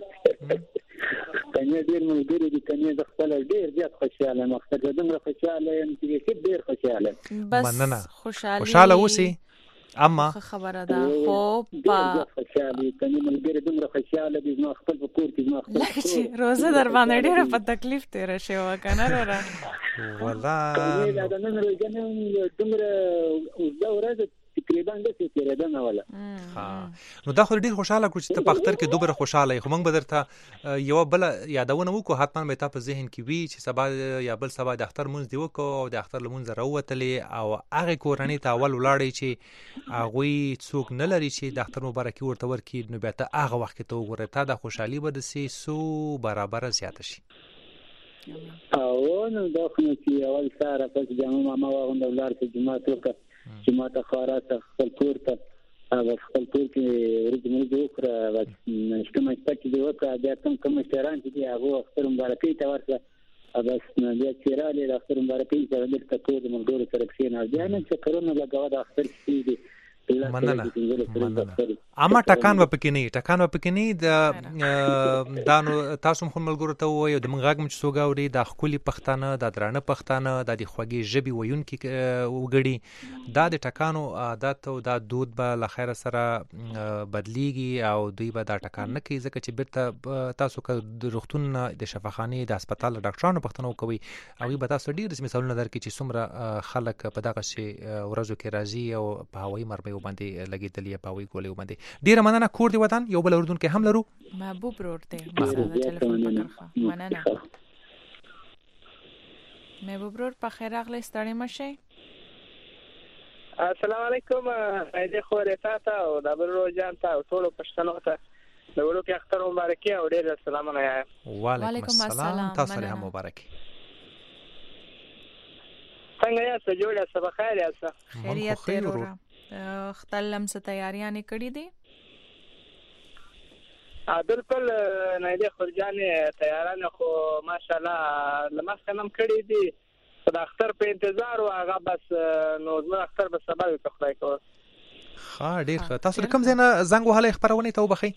کنه ډیر ملګری دي کنه د خپل ډیر زیات خوشاله مخته دومره خوشاله یم چې ډیر خوشاله
بس خوشاله
خوشاله اوسئ اما
خبره ده خو په
خوشاله کنه ملګری دومره خوشاله دي نو خپل په کور کې نو خپل
روزه در باندې ډیره په تکلیف تیر شي وکنه را
والله
دا نن روزه نه دومره دا ورځ تقریبا د سیره ده نه ولا
نو دا خو ډیر خوشاله کړ چې ته په اختر کې دوبره خوشاله یې خو موږ به درته یو بل یادونه وکړو حتما به تا په ذهن کې وي چې سبا یا بل سبا د اختر مونځ دی وکړو او د اختر لمونځ راووتلې او هغه کورنۍ ته اول ولاړې چې هغوی څوک نه لري چې د اختر مبارکي ورته ورکړي نو بیا ته هغه وخت کې ته وګورې تا د خوشحالي به داسې څو برابره زیاته شي
او نو دا خو نو چې اول سهار پس جامع ماما واغونده ولاړ چې جومات وکړه چې ما ته خارات خپل کور ته هغه خپل کور کې ورځې مې وکړه بس شته مې پاتې دی وکړه بیا کوم کوم شهران چې دی هغه اختر مبارکي ته ورسره بس بیا چیرې د اختر مبارکي سره د کور د ملګرو سره کښېنه بیا نه چې کرونا لګاوه د اختر شي دی
مننه اما ټکان و پکې نه ټکان و پکې نه د دا نو تاسو هم ملګرو ته وایو د منغاګ مچ سوګاوري د خولي پښتانه د درانه پښتانه د خوږی ژبي ویونکي وګړي دا د ټکانو عادت او د دود به لخر سره بدليږي او دوی به دا ټکان نه کوي ځکه چې بیرته تاسو که د روغتون د شفاخانه د هسپتال ډاکټرانو پښتنو کوي او به تاسو ډیر مثالونه درکې چې څومره خلک په دغه شی ورځو کې راځي او په هوایي مربي باندې لګیدلې پاوی کولې باندې ډیره مننه کور دی وطن یو بل اردن کې هم لرو
محبوب ورته مثلا ټلیفون پکړه مننه محبوب ور په خیر اغلی ستړي مشه
السلام علیکم اې خوره تاسو او د برو جان تاسو ټول پښتنو ته د ورو کې اختر مبارکي او ډیر سلامونه یا
وعلیکم السلام تاسو له مبارکي
څنګه یاست جوړه صباح خیر یاست
خیریت تیرورا اختر لمسه تیاریاں کړې دي
ا بالکل نه دي خرجانه تیارانه خو ماشاءالله لمسه نم کړې دي د اختر په انتظار او هغه بس نو زما اختر به سبا ته خدای کو
ها ډیر تاسو کوم ځای نه زنګ وهلې خبرونه ته وبخي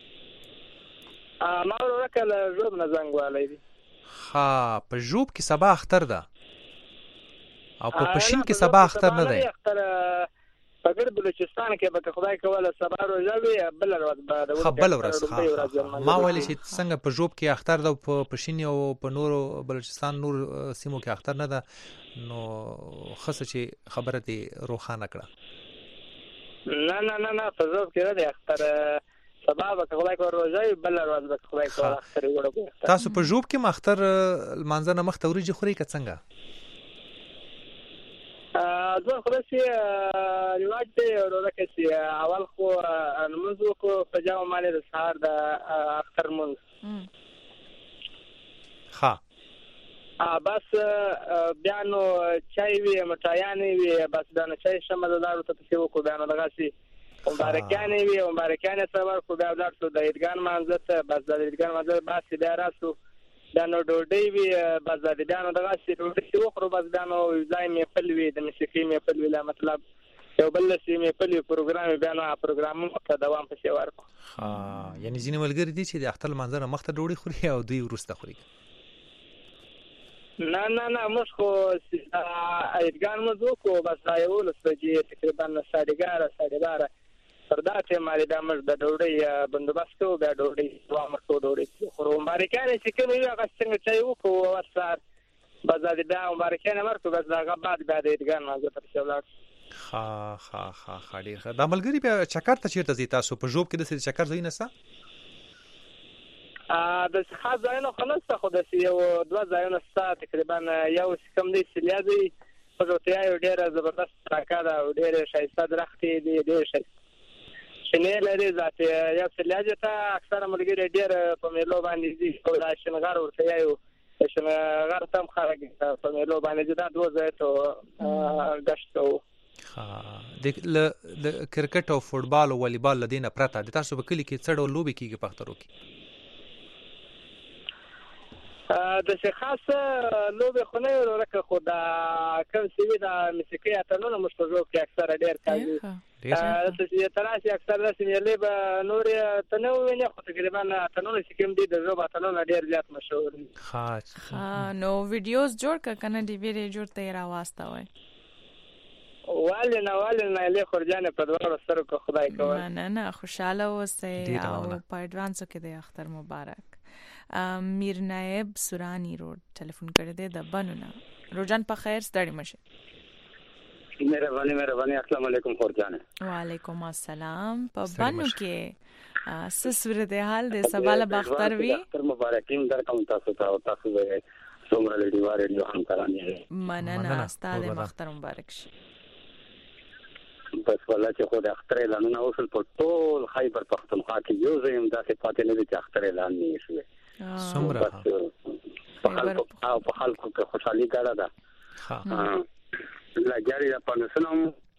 ا ما ورکل جوب نه زنګ وهلې دي
ها په جوب کې سبا اختر ده او په پښین کې سبا اختر نه دی
په ګر بلوچستان کې به خدای کوله سبا روزه وي بل ورځ بعد
خپل ورځ ما ویل چې څنګه په جوب کې اختر ده په پښین او په نورو بلوچستان نور سیمو کې اختر نه ده نو خاصه چې خبره دي روخانه کړه
نه نه نه نه په جوب کې ده اختر سبا به خدای کوله روزه وي بل ورځ به خدای کوله اختر وړو
تاسو په جوب کې مختر منځنه مخ توريجي خوري که څنګه
ځو خو چې ریواج دی ورته چې اول خو نماز کو په جامه مالې د سهار د اختر مونږ
ها
ا بس بیا نو چای وی مټایانې وی بس دا نه چای شمه دارو ته څه وکړو بیا نو دغه سي مبارکانې وی مبارکانې سره ورکو بیا ولر د عیدګان مانځه بس د عیدګان مانځه بس بیا راسو دا نو ډوډۍ وی بس د بیا نو دغه سي ډوډۍ وخورو بس دا نو ځای مې خپل وی د موسیقي مې خپل وی مطلب یو بل سي مې خپل پروګرام بیا نو پروګرام ته دوام پسې ورکو
ها یعنی ځینې ملګری دي چې د اختر منځره مخته ډوډۍ خوري او دوی ورسته خوري
نه نه نه موږ خو عیدګان مو وکړو بس دا یو لسبجې تقریبا ساړه ګاره ساړه باره پرداته مالې د موږ د ډوډۍ بندوبست او د ډوډۍ دوام ورکو ډوډۍ خو مبارکانه چې کوم یو هغه څنګه چای وکړو ورسره بس دا د مبارکانه ورکو بس دا بعد بعد عیدګان ما زه تر څولار
ها ها ها خاډي دا ملګری بیا چکر ته چیرته زی تاسو په جوب کې د چکر زوی نه سا
د ښه ځایونه خو نشته، خو داسې یو دوه ځایونه شته تقریبا. یو چې کوم دی سیلیا دی، په روغتیا یو ډېره زبردست علاقه ده او ډېرې ښایسته درختې دي، ډېر ښایسته شنې لري ذات. یو سیلیا ته اکثره ملګري ډېر په میلو باندې ځي او دا شنغر ورته یایو، شنغر ته هم خلک په میلو باندې ځي. دا دوه ځایه ته ګشت کوو.
د کرکټ او فوټبال او والیبال له دې نه پرته د تاسو په کلي کې څه ډول لوبې کېږي په اخترو کې؟
داسې خاصه لوبې خو نه وي ورکه، خو دا کوم چې وي د موسیقۍ اتڼونه موږ په ژوب کې اکثره ډېر کوي. دلته چې ته راشې اکثر داسې میلې به نورې ته نه ووینې، خو تقریبا اتڼونه چې کوم دي د ژوب اتڼونه ډېر زیات مشهور دي.
ښه، نو ویډیوز جوړ که که نه ډي وی ډي جوړ ته یې راواستوئ؟
والې نه والې نه لې خورجانې په دواړو سترګو که خدای کوي.
نه نه نه خوشحاله اوسئ او په اډوانسو کې د اختر مبارک. میر نایب سورانی روډ ټلیفون کړی دی د بنو نه. روزان په خیر، ستړي مشه.
مهرباني مهرباني. السلام علیکم خورجانې.
وعلیکم السلام. په بنو کې څه صورت حال دی؟ سبا له باختر وی
اختر مبارک هم درکوم تاسو ته او تاسو به څومره لډي واره یو همکاران یې.
مننه، ستاسو مختر مبارک شي.
بس والله چې خو د اختر اعلانونه وشول په ټول خیبر پښتونخوا کې یو ځای هم داسې پاتې نه دي چې اختر اعلان نه شوی.
څومره
په خلکو او په خلکو کې خوشحالي ګډه ده. ها لګیاري د پانسنوم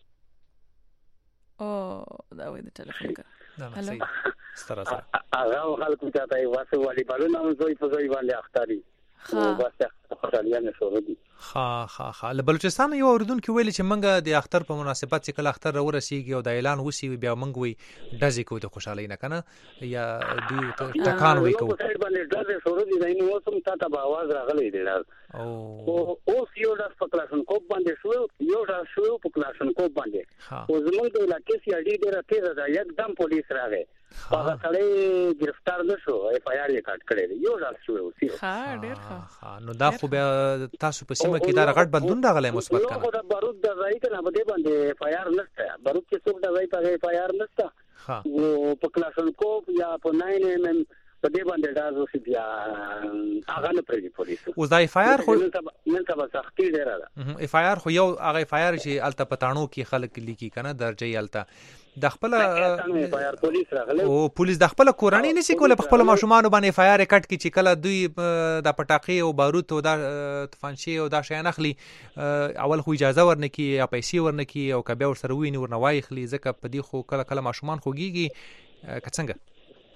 او دا وې د ټلیفون کا
هلو ستاره سره
هغه خلکو ته ته واسه والی بالونه هم زوی په زوی باندې اختاري.
ها
واسه خوشحالي نه شروع دي.
ها ها ها له بلوچستان یو اوردونکو ویل چې منګه د اختر په مناسبت چې کله اختر ورسیږي او د اعلان وسی بیا منګ وي دځې کو د خوشحالي نه کنه یا دوی ټکان وي کو
په سایډ باندې دځې شروع دي نه نو سم تا ته आवाज راغلی دی. او او یو د سپکلاشن کوپ باندې شو یو د شو په کلاشن کوپ باندې او زموږ د علاقې سي اډي ډیره تیز ده، یکدم پولیس راغی. هغه سړی گرفتار نشو، اف آی آر یې کاټ کړی. یو ځل شو سی.
ها ډیر ښه.
نو دا خو بیا تاسو په سیمه کې دا غټ بدلون راغلی مثبت کنه.
نو دا بارود د ځای کنه بده باندې اف آی آر نشته. بارود کې څوک د ځای په اف آی آر نشته.
ها
او په کلاشن کوپ یا په ناین ایم ایم په دې باندې دا زو سی بیا هغه نه پرې پولیس.
او دا اف آی آر خو
نن سبا سختي ډیره ده.
اف آی آر خو یو هغه اف آی آر چې الته پټانو کې خلک لیکي کنه درجه الته د خپل او پولیس د خپل کورانی نشي کوله په خپل ماشومان باندې اف آی آر کټ کی چې کله دوی د پټاقي او بارود او د تفنشي او د شیان اخلي اول خو اجازه ورنکي یا پیسې ورنکي او کبه ور سره ویني ورنوای خلی ځکه په دې خو کله کله ماشومان خوږيږي کڅنګ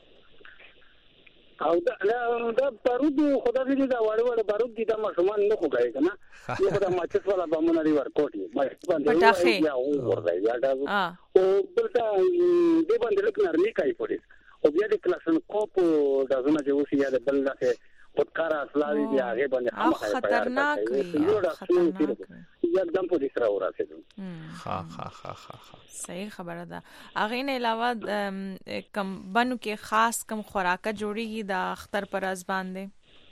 او دا دا بارود خدا دې دا وړ وړ بارود دي دا ماشومان نه خوګای کنه. یو خدای ماچس والا بمونه دی ورکوټي باندې یا او ورځي یا دا او بلته دې باندې لکه نرمي کوي پولیس او بیا د کلاسن کوپ د زونه چې اوسې یا د بل دغه پټکار اصلي دی هغه باندې هم
خطرناک
دی. یکدم پولیس را ورسېدل.
ها ها ها ها
صحیح خبره ده. هغه نه علاوه کم بنو کې خاص کم خوراکه جوړیږي د اختر پر از باندې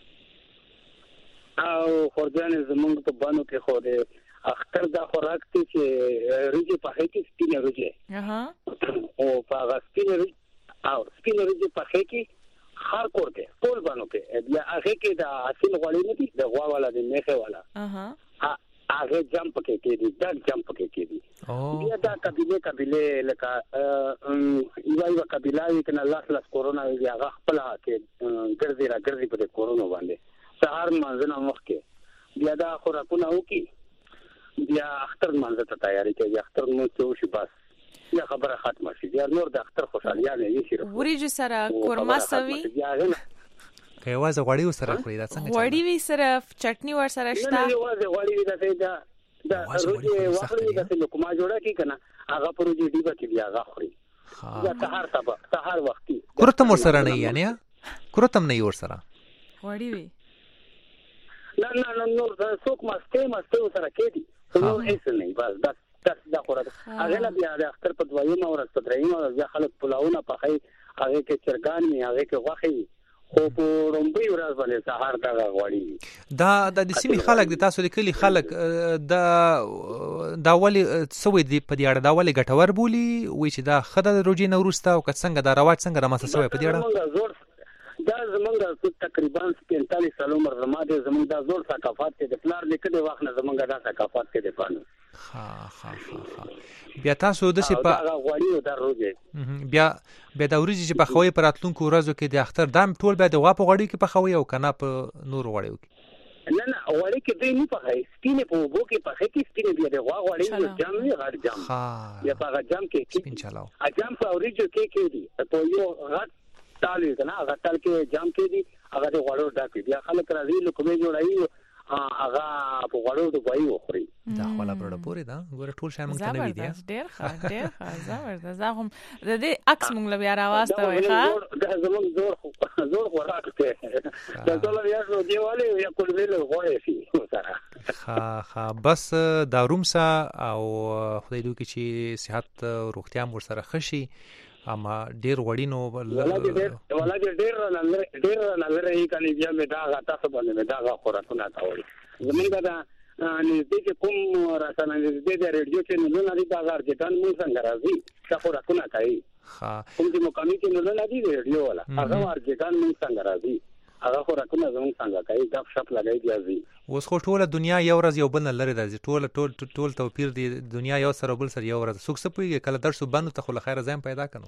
او خورجان زمونږ په بانو کې خو دې اختر دا خوراک ته چې ریجه په هکې سپینه ریجه
اها
او په هغه سپینه ریجه او سپینه ریجه په هکې خار کوته ټول بانو کې بیا هغه کې دا اصل غوړی نه دي د غوا والا د میخه والا
اها
هغه جمپ کې کې دي دا جمپ کې کې دي بیا دا قبيله قبيله لکه یو یو قبيله کې الله خلاص کورونا وی هغه خپل کې ګرځي را ګرځي په کورونا باندې سهار منځنه وخت کې بیا دا خوراکونه وکي بیا اختر منځ ته تیاری کوي. اختر نو څه شي بس یا خبره ختمه شي بیا نور د اختر خوشالي نه یې شي.
وريج سره قورمه سوي
که واز غوړی سره خوري دا څنګه
غوړی وی سره چټنی ور سره شته.
نه واز غوړی وی دا دا روزي واخلي دا لوکما جوړه کی کنه هغه پروجي دی به بیا هغه خوري. دا سهار سبا سهار وختي
کورتم ور سره نه یعنی کورتم نه ور سره
غوړی وی
نه نه نه نور څوک مسته مسته سره کېدی نو هیڅ نه بس دا دا خوراک هغه نه بیا د اختر په دویمه ورځ په دریمه ورځ بیا خلک پلاونه پخای هغه کې چرګان نه هغه کې غوښي خو په رومبي ورځ باندې سهار دا غوړي.
دا د سیمې خلک د تاسو د کلی خلک دا دا ولي سوي دی په دې اړه دا ولي ګټور بولی وای چې دا خدای د روزي نوروسته او څنګه دا رواج څنګه رامنځته شوی په دې اړه
دا زمونږ تقریبا پینتالیس سال عمر زما دی زمونږ دا زوړ ثقافت دی د پلار نیکه د وخت نه زمونږ دا ثقافت دی پانو
ها ها ها بیا تاسو د څه په
دا غوړي او دا روزه
بیا بیا د ورځې چې په خوي پراتلونکو ورځو کې د اختر دام ټول بیا د غوا په غوړي کې په خوي او کنه په نور غوړي کې
نه نه غوړي کې دوی نه پخای سپینه په وګو کې پخې کې سپینه بیا د غوا غوړي یو جام نه غړ جام یا په جام کې
سپین چلاو
ا جام په اوریجو کې کې دي په یو غټ تالي کنه هغه تل کې جام کې دي هغه د غوړو ډاکې بیا خلک راځي لکه مې جوړایي هغه په غوړو د وایي وخوري
دا خپل پرړه پورې دا ګوره ټول شای مونږ ته نه ویدي
ډېر ښه ډېر ښه زبردست دا هم د دې عکس مونږ له بیا راواسته وای ښه
دا زموږ زور زور خوراک ته دا ټول بیا شو دیواله یا کول ویل غوړې شي سره
ها ها بس دا رومسا او خدای دې کې چې صحت او روغتیا مو سره خشي اما ډیر وړینو
ولادي ډیر ولادي ډیر نه ډیر نه لري کله بیا مې دا غاټه څه باندې مې دا غا خوراکونه تاوي زمونږ دا نږدې چې کوم راځنه نږدې د ریډیو چې نه لري دا غار چې تان مو څنګه راځي څه خوراکونه کوي
ها
کوم چې مقامي چې نه لري ریډیو ولا هغه ور چې تان مو څنګه راځي هغه خوراکونه زموږ څنګه کوي دا شپ لګای دی ازي
اوس خو ټوله دنیا یو ورځ یو بل نه لري دی ټول ټول ټول توپیر دی دنیا یو سره بل سره یو ورځ څوک څه پوي کله درس وبند ته خو خیر زم پیدا کړو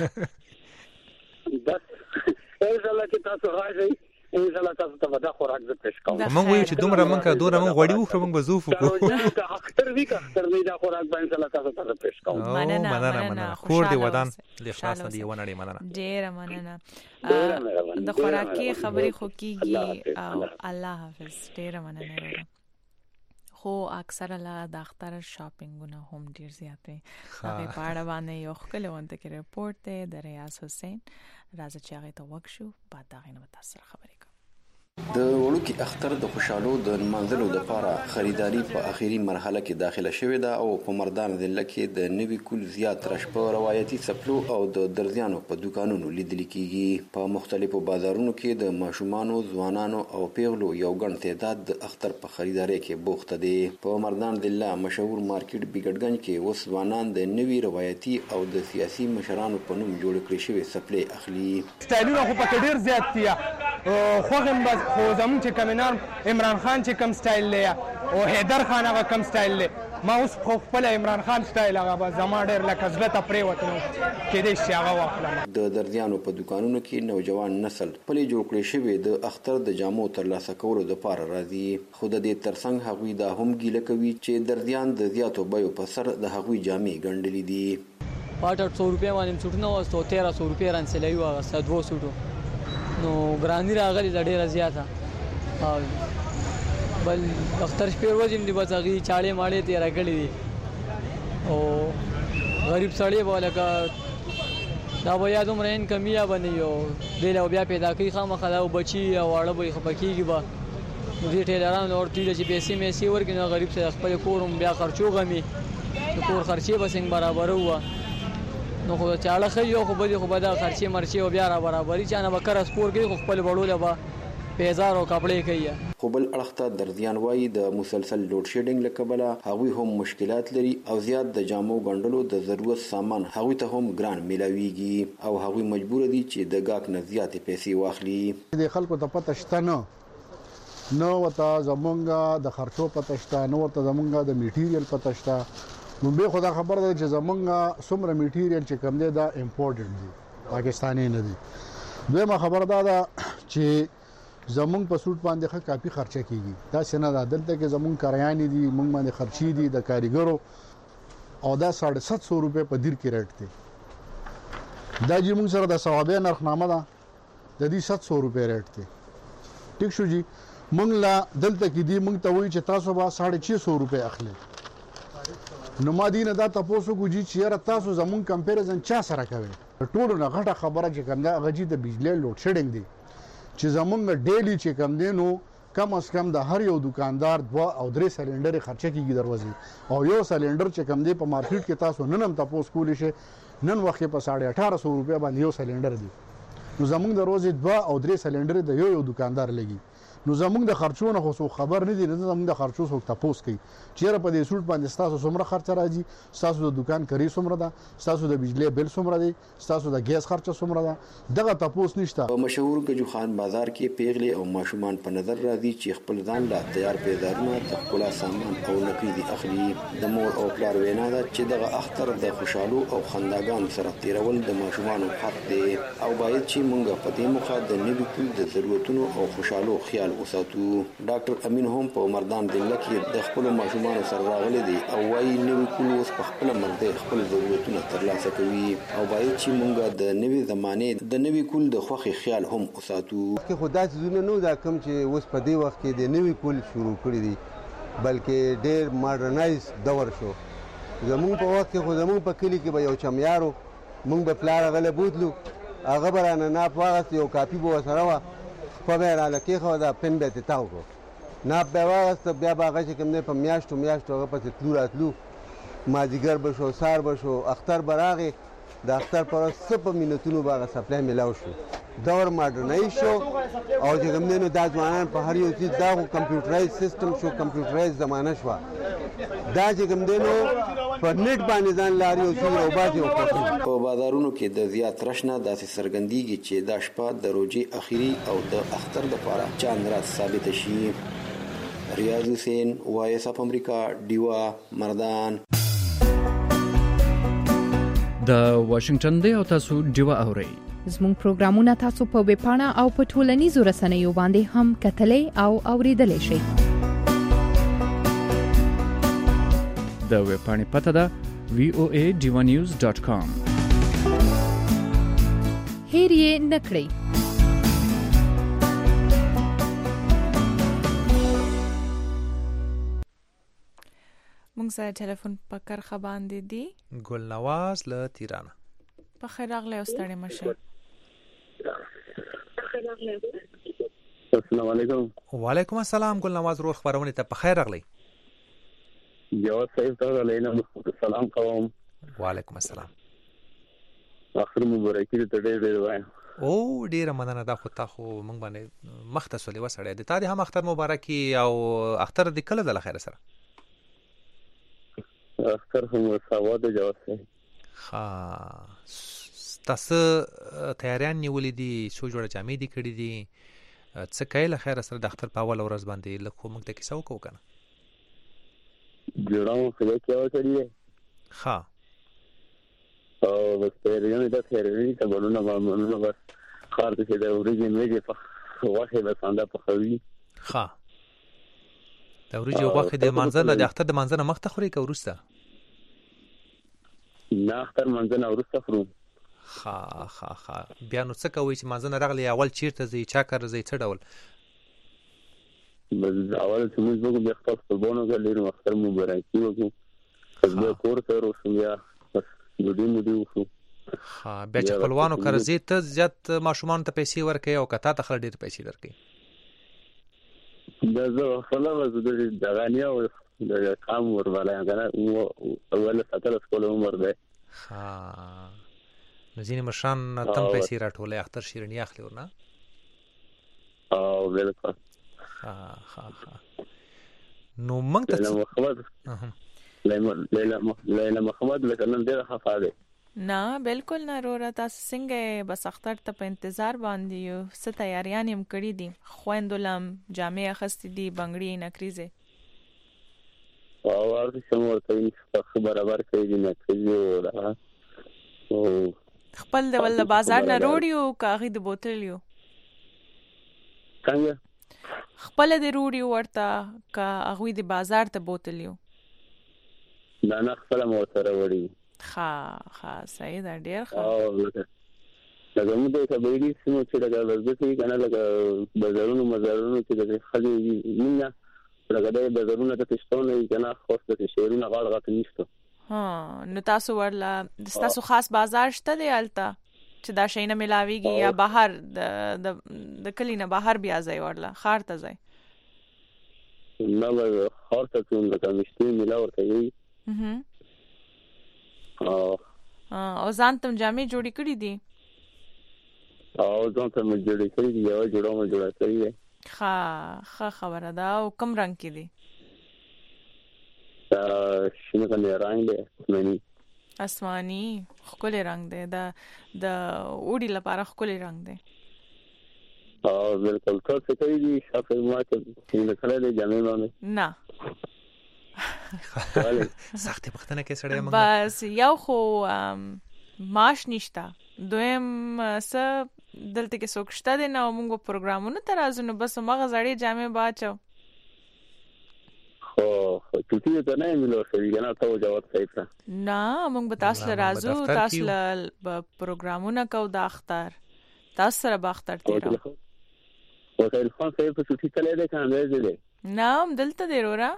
بس ان شاء الله چې تاسو راځي ان شاء الله تاسو ته ودا خوراک ز پېښ کوم
موږ وایو چې دومره موږ دومره موږ غوړي وخورو موږ بزوف
وکړو اختر وی کا اختر وی دا خوراک به ان شاء الله تاسو ته پېښ کوم
مننه مننه خور دی ودان د اخلاص نه دی ونړي مننه
ډېر مننه د خوراکي خبرې خو کیږي او الله حافظ ډېر مننه خو اکثر لا د اختر شاپینګونه هم ډیر زیات وي هغه پاړه باندې یو خپل وانت کې رپورت دی د ریاض حسین راځي چې هغه ته وښو بعد دا غینه متاثر خبرې
د وړوکی اختر د خوشحالو د منځلو د لپاره خریداري په اخیری مرحله کې داخله شوې ده او په مردان ضلع کې د نوي کول زیات رش په روایتي سپلو او د درزیانو په دکانونو لیدل کېږي په مختلفو بازارونو کې د ماشومانو ځوانانو او پیغلو یو ګڼ تعداد د اختر په خریداري کې بوخته دي په مردان ضلع مشهور مارکیټ بیګټګنج کې اوس ځوانان د نوي روایتي او د سیاسي مشرانو په نوم جوړ کړی شوی سپلې اخلي
سټایلونه خو پکې ډیر زیات دي خو هم خو زمون چې کمنار عمران خان چې کم سټایل لیا او حیدر خان هغه کم سټایل لیا ما اوس خپل عمران خان سټایل هغه زما ډېر لکه زلته پرې وته کې دې شي هغه واخلم
د درځيانو په دکانونو کې نوجوان نسل پلي جوړ کړی شوی د اختر د جامو ترلاسه کولو لپاره راځي خود دې ترڅنګ هغوی دا هم ګیله کوي چې درځيان د زیاتو بیو په سر د هغوی جامې ګڼلې دي
پاټ اټ سو روپیا باندې چټنه واسطو تیرہ سو روپیا ران سلایو هغه ستو سوټو نو ګرانی راغلی د ډیره زیاته بل اختر شپې ورځې دی بس هغه چاړې ماړې ته راغلي دي او غریب سړی بولکه دا بیا دومره انکمیا باندې یو دله بیا پیدا کوي خامخا دا بچي او اړه به خپکیږي به نو دې ټیلرانو ورته چې پیسې مې سی ورګنه غریب سره خپل کورم بیا خرچو غمي کور خرچي به څنګه برابر وو نو خو چاړه خو یو خو به خو به دا خرچي مرچي او بیا را برابرۍ چانه به کر سپور کوي خپل وړول به پیزار او کپړې کوي
خو بل اړخته درځيان وایي د مسلسل لوډ شیډینګ له کبله هغوی هم مشکلات لري او زیات د جامو ګڼلو د ضرورت سامان هغوی ته هم ګران ملاويږي او هغوی مجبور دي چې د گاک نه زیاتې پیسې واخلي
د خلکو ته پته شته نه نو وتا زمونږه د خرچو پته شته نو ورته زمونږه د میټیریل پته شته نو به خدا خبر ده چې زمونږه څومره میټیریل چې کم دی دا امپورټډ دی پاکستاني نه دی دویمه خبر ده چې زمونږ په سوټ باندې ښه کافي خرچه کیږي دا څنګه ده دلته کې زمونږ کاریانی دي مونږ باندې خرچي دي د کاریګرو او دا ساڑھے سات سو روپے په دیر کې ریټ دی دا چې مونږ سره د ثوابه نرخنامه ده د دې سات سو روپے ریټ دی ټیک شو جی مونږ لا دلته کې دی مونږ ته وایي چې تاسو به ساڑھے چھ سو روپے اخلي نو ما دینه دا تاسو کو جی چې تاسو زمون کمپیریزن چا سره کوي ټولو نه غټه خبره چې کوم دا غجی د بجلی لوډ شیډینګ دی چې زمونږ ډیلی چې کم دی نو کم از کم د هر یو دکاندار دوا او درې سلندر خرچه کیږي دروازې او یو سلندر چې کم دی په مارکیټ کې تاسو نن هم تاسو کولی شي نن وخت په ساڑھے اٹھارہ سو روپیا باندې یو سلندر دی نو زمونږ د روزې دوا او درې سلندر د یو یو دکاندار لګي نو زمونږ د خرچونه خو څوک خبر نه دي، نه زمونږ د خرچو څوک تپوس کوي چیرې په دې سوټ باندې ستاسو څومره خرچه راځي، ستاسو د دکان کری څومره ده، ستاسو د بجلی بل څومره دی، ستاسو د ګیس خرچه څومره ده، دغه تپوس نشته.
په مشهور ګجو خان بازار کې پیغلې او ماشومان په نظر راځي چې خپل ځان لا تیار پیدارونه د ښکلا سامان او نقدي اخلي. د مور او پلار وینا ده چې دغه اختر د خوشحالو او خنداګانو سره تیرول د ماشومانو حق دی او باید چې موږ په دې موخه د نوي کال د ضرورتونو او خوشحالو خیال وساتو. ډاکټر امین هم په مردان دله کې د خپل ماشومانو سره راغلي دي او وايي نوي کال اوس په خپل مرده خپل ضرورتونه ترلاسه کوي او باید چې موږ د نوي زمانه د نوي کال د خوخي خیال هم وساتو.
کې خدای زونه نو دا کم چې اوس په دې وخت کې د نوي کال شروع کړی دي بلکې ډېر ماډرنایز دور شو. زمون په وخت کې خو زمون په کلی کې به یو چمیارو مونږ به پلار غله بوتلو هغه برانه ناپ واغست یو کاپی به وسره وه خو به یې راله کېښوده پن به یې تاو کړو ناپ به یې واغست بیا به هغه چې کوم دی په میاشتو میاشتو هغه پسې تلو راتلو مازدیګر به شو سهار به شو اختر به راغې د اختر په ورځ څه په مینتونو به هغه سپلای میلاو شو. دور ماډرنایز شو او چې کوم دی نو دا ځوانان په هر یو څیز دا خو کمپیوټرایز سیستم شو کمپیوټرایز زمانه شوه دا چې کوم دی نو په نیټ باندې ځان لاري او څیز راوباسي او پټوي.
په بازارونو کې د زیات رشنه داسې څرګندېږي چې دا شپه د روژې اخري او د اختر دپاره چاند رات ثابته شي. ریاض حسین وایس اف امریکا ډیوا مردان.
د واشنگټن دی او تاسو ډیوا اورئ.
زموږ پروګرامونه تاسو په ویب پاڼه او په ټولنیزو رسنیو باندې هم کتلای او اوریدلای شئ.
د ویب پاڼې پته ده وی او ای ډیوا نیوز ډاټ کام.
هیر یې نکړئ.
مونږ سره ټلیفون په کرخه باندې دی
ګل نواز له تیرانه.
په خیر راغلی او ستړی مشه.
السلام علیکم.
وعلیکم السلام ګل نواز رور خبرونه ته په خیر راغلی.
جواد صاحب ته علینا سلام کوم.
وعلیکم السلام.
اخر مبارکي ته ډېر ډېر وایم.
او ډیره مننه دا خو تا خو مونږ باندې مختصولې وسړې د تا دې هم اختر مبارکي او اختر دې کله د خیر سره
اختر هم سوا د جواد صاحب.
ها تاسو تیاریان نیولې دي څو جوړه جامې دي کړې دي څه کوي له خیر سره د اختر په اول ورځ باندې لکه موږ ته کیسه وکړو کنه
جوړاو خو کې وکړي.
ها
او بس تیاریان د تیاری ته بلونه باندې بس خار ته د ورځې میږي په واخه به څنګه په خوي.
ها د ورځې واخه د منځنه د اختر د منځنه مخته خوري که ورسته
نه اختر منځنه ورسته خورو.
ها ها ها بیا نو څه کوي چې منځنه راغلی اول چیرته ځي چا کار ځي څه ډول
بس اول چې موږ وګورو بیا خپل قربانو غلې اختر مبارکي وکړو بیا کور ته ورسو بیا بس ګډي مودي وکړو.
ها بیا چې خپلوانو قرضې ته زیات ماشومان ته پیسې ورکړي او کته ته خل ډېر پیسې درکړي
دا زه خپل وځو د دغانیا او د کام ور ولا غنا اول ستل سکول عمر ده.
ها نزین مشان تم پیسې راټولې اختر شیرنی اخلي ورنه
او بالکل.
ها ها نو موږ ته
محمد لیلا لیلا محمد لکه نن ډېر خفاده
نه بالکل نه رورا تاسو څنګه بس اختر ته په انتظار باندې یو څه تیاریان هم کړی دي خويندولم جامې اخستې دي بنگړي نکریزه
او ورته څنګه ورته برابر کوي نه کوي او
خپل د ول بازار نه روړیو کاغې د بوتل یو
څنګه
خپل د روړیو ورته کا هغه د بازار ته بوتل یو
نه نه خپل مو سره وړي.
ها ها صحیح ده ډیر ښه.
او لکه موږ ته خبرې سمو چې لکه ورځې کنه لکه بازارونو مزارونو چې د خلې مینه لکه د بازارونو ته تشتونه کنه خاص د شهرونو غاړه غاټ نشته.
ها نو تاسو ورلا تاسو خاص بازار شته دی الته چې دا شي نه ملاويږي یا بهر د د کلینه بهر بیا ځای ورلا خار ته ځای
نه خار ته څون لکه مشتي ملاور کوي.
اها او ځان ته جامې جوړې کړې دي
او ځان ته مې جوړې کړې دي یو جوړه مې جوړه کړې
ښه ښه خبره ده. او کوم رنګ کې دی؟
شنه کنه رنگ دی اسماني.
اسماني ښکلی رنگ دی. د د اوړي لپاره ښکلی رنگ دی.
اه بالکل. ټول څه کوي دي شاف ما ته څنګه کړل دي جامې باندې
نه
سختي پختنه کې سړی موږ
بس یو خو ماش نشته. دویم څه دلته کې څوک شته دی نه موږ پروګرامونه ته راځو نو بس مغه زړې جامې باچو
خو چوټي ته نه ملو شي کنه ته جواب صحیح ده.
نه موږ به تاسو راځو تاسو له پروګرامونه کو د اختر تاسو سره به اختر تیرو.
او خیر خان صاحب په چوټي تللی دی کنه دی؟
نه هم دلته دی رورا.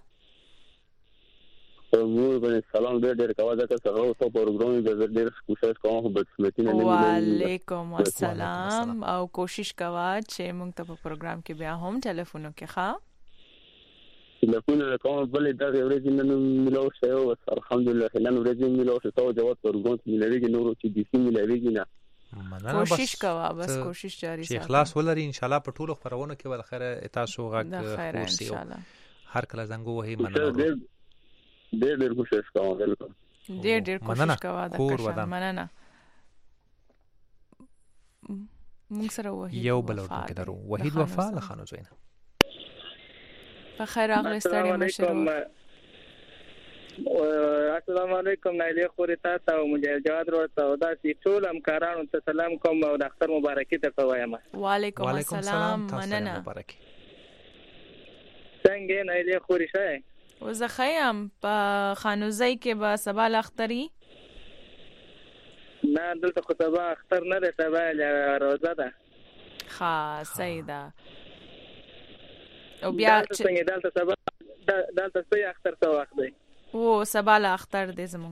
مور باندې سلام ډېر ډېر کاوه ځکه څنګه اوس په پروګرام کې ډېر ډېر کوشش کوم خو بس متینه نه
وعلیکم السلام. او کوشش کوا چې موږ ته په پروګرام کې بیا هم ټلیفون وکړو. ښه
ټلیفون کوم بلې دا ورځ نن ملو شو او الحمدلله نن ورځ ملو شو ته جواب پروګرام کې ملويږي نور چې دي سي ملويږي نه
کوشش کوا بس کوشش جاری ساتي
چې اخلاص ولري ان شاء الله په ټولو خبرونه کې ول خیره تاسو غږ
خوشي ان شاء الله
هر کله زنګو وهي مننه
ډېر ډېر کوشش کوم. بالکل
ډېر ډېر کوشش کوه د کښه مننه. موږ سره وحید
یو بل ورته کې درو وحید وفا له خانو زوینه
په خیر اغلی ستړي مشرو.
السلام علیکم نایله خوري تاسو او مجاهد جواد ورته او دا چې ټول همکارانو ته سلام کوم او د اختر مبارکي ته وایم.
وعلیکم السلام مننه.
څنګه نایله خوري شای؟
و زه خیم په خانوزی کې به سبا اختری؟
نه دلته خو سبا اختر نه ده سبا روزه ده.
ښه صحیح ده. او بیا
څنګه دلته سبا دلته څه اختر څه وخت دی؟
او سبا له اختر دی زمون.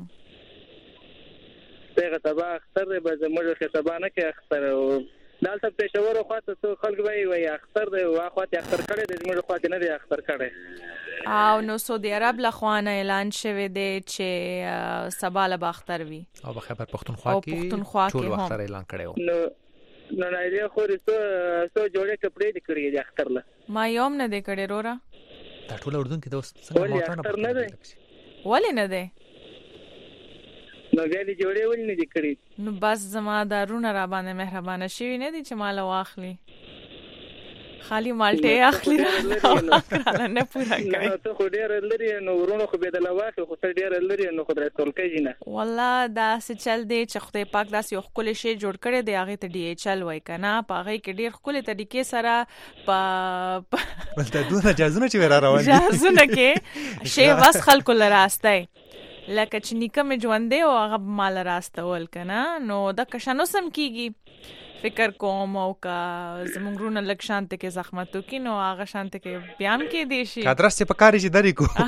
څنګه سبا اختر دی به زموږ کې سبا نه کې اختر او دلته پېښور خواته څو خلک وایي وایي اختر دی واخواته اختر کړي د زموږ خواته نه دی اختر کړي.
او نو سعودي عرب له خوانه اعلان شوی دی چې سبا له اختر وي
او په خبر پښتونخوا کې ټول اختر اعلان کړي.
نو نو نه دی خو څو څو جوړې کپڑے دي کړی دي اختر له
ما یوم نه دی کړی رورا.
دا ټول اردن کې دوست څنګه موټر
نه دی
ولې نه دی
نو غالي جوړې ولې نه دي کړی؟
نو بس زما دارونه را باندې مهربانه شي نه دي چې مال واخلي خالی مالټه اخلي نه پورا کوي.
نو ته خو ډېر لري نو ورونو خو به د لواخه خو ته ډېر لري نو خو درې ټول کوي نه.
والله دا څه چل دی چې خدای پاک داسې یو خپل شی جوړ کړی دی هغه ته ډي ایچ ال وای کنه په هغه کې ډېر خپل طریقې سره په
ولته دوه جازونه چې ورا روان دي
جازونه کې شی واس خلکو لراستای لکه چې نیکه مې ژوند دی او هغه مال راستول کنه نو دا کښنو سم کیږي. فکر کوم او کا زمونږونه لک شانت کې زحمتو کې نو هغه شانت کې بیان کې دی شي
کادرس په کاری چې دری کو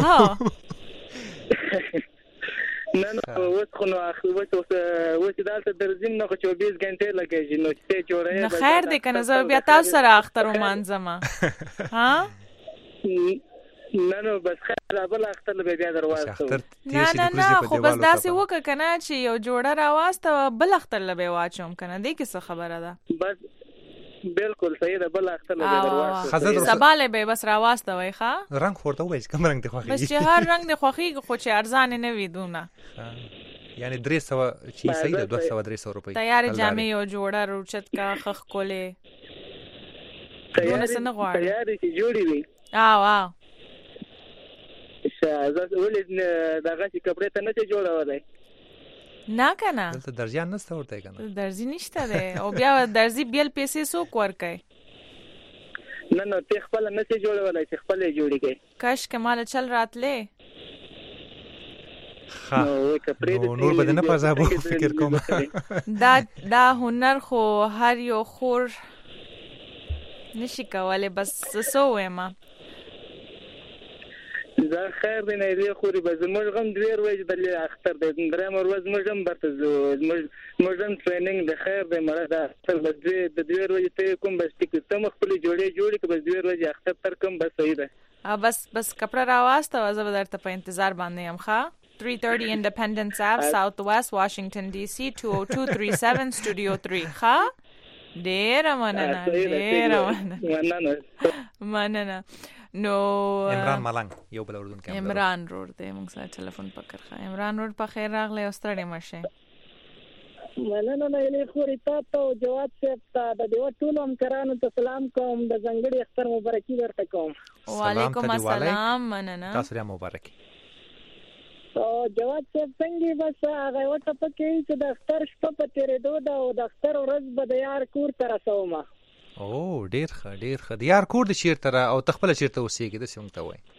نه نو اوس خو نو اخر وڅ اوس دالته درځم نو چوبیس غنټه لګیږي نو چې جوړه
نه خیر دې کنه زه بیا تاسو سره اختر ومانځم ها
نه نو بس خیر بل اختر به بیا دروازه
نه نه نه خو بس داسې وکه کنه چې یو جوړه راواسته بل اختر لبه واچوم کنه دې کې څه خبره ده؟
بس بالکل صحیح ده بل اختر لبه دروازه
سباله به بس راواسته وای ښا
رنگ خورته وای کوم رنگ دی خوخي
بس چې هر رنگ دی خوخي خو چې ارزان نه وي دونه
یعنی درې سو چې صحیح ده دوه سو درې سو روپۍ
تیار جامې یو جوړه روچت کا خخ کوله دونه سن غواړي
تیار چې جوړي وي
او او
زه ولې دغه چې کپڑے ته نه جوړولای
نه کنه
دلته درځي نشته ورته کنه
درځي نشته ده او بیا درځي بیل پیسې سو کور کوي
نه نه ته خپل نه جوړولای چې خپل جوړی کوي
کاش کمال چل راتله
نو نور بدنه پازابو فکر کوم
دا دا هنر خو هر یو خور نشي کولای بس سو ما
زه خیر دی نه دی خوري به زموږ غم دوی ورځې د اختر د دریم ورځ موږ هم برته زو موږ هم ټریننګ د خیر دی مړه د اختر د دوی د دوی ورځې ته کوم بس ټیک ته مخبلي جوړې جوړې که بس دوی ورځې اختر تر کوم بس صحیح ده
بس بس کپڑا راواسته زه به درته په انتظار باندې یم ښه three thirty Independence Ave Southwest Washington D C two oh two three seven Studio three ښه ډېره مننه ډېره مننه مننه. نو
عمران ملنګ یو بل اردن کې
عمران روډ دی موږ سره ټلیفون پکړه. عمران روډ په خیر راغلی او ستړي مشه.
مننه نه لې خوري تاسو جواب صاحب ته د دیو ټول همکارانو ته سلام کوم، د ځنګړي اختر مبارکي ورته کوم.
وعلیکم السلام. مننه
تاسو لري مبارکي.
او جواب صاحب څنګه بس هغه وته پکې چې د اختر شپه په تیرېدو ده او د اختر ورځ به د یار کور ته رسومه.
او ډیر ښه ډیر ښه. د یار کور د چیرته را او تخپل چیرته اوسېږي د څنګه ته وای؟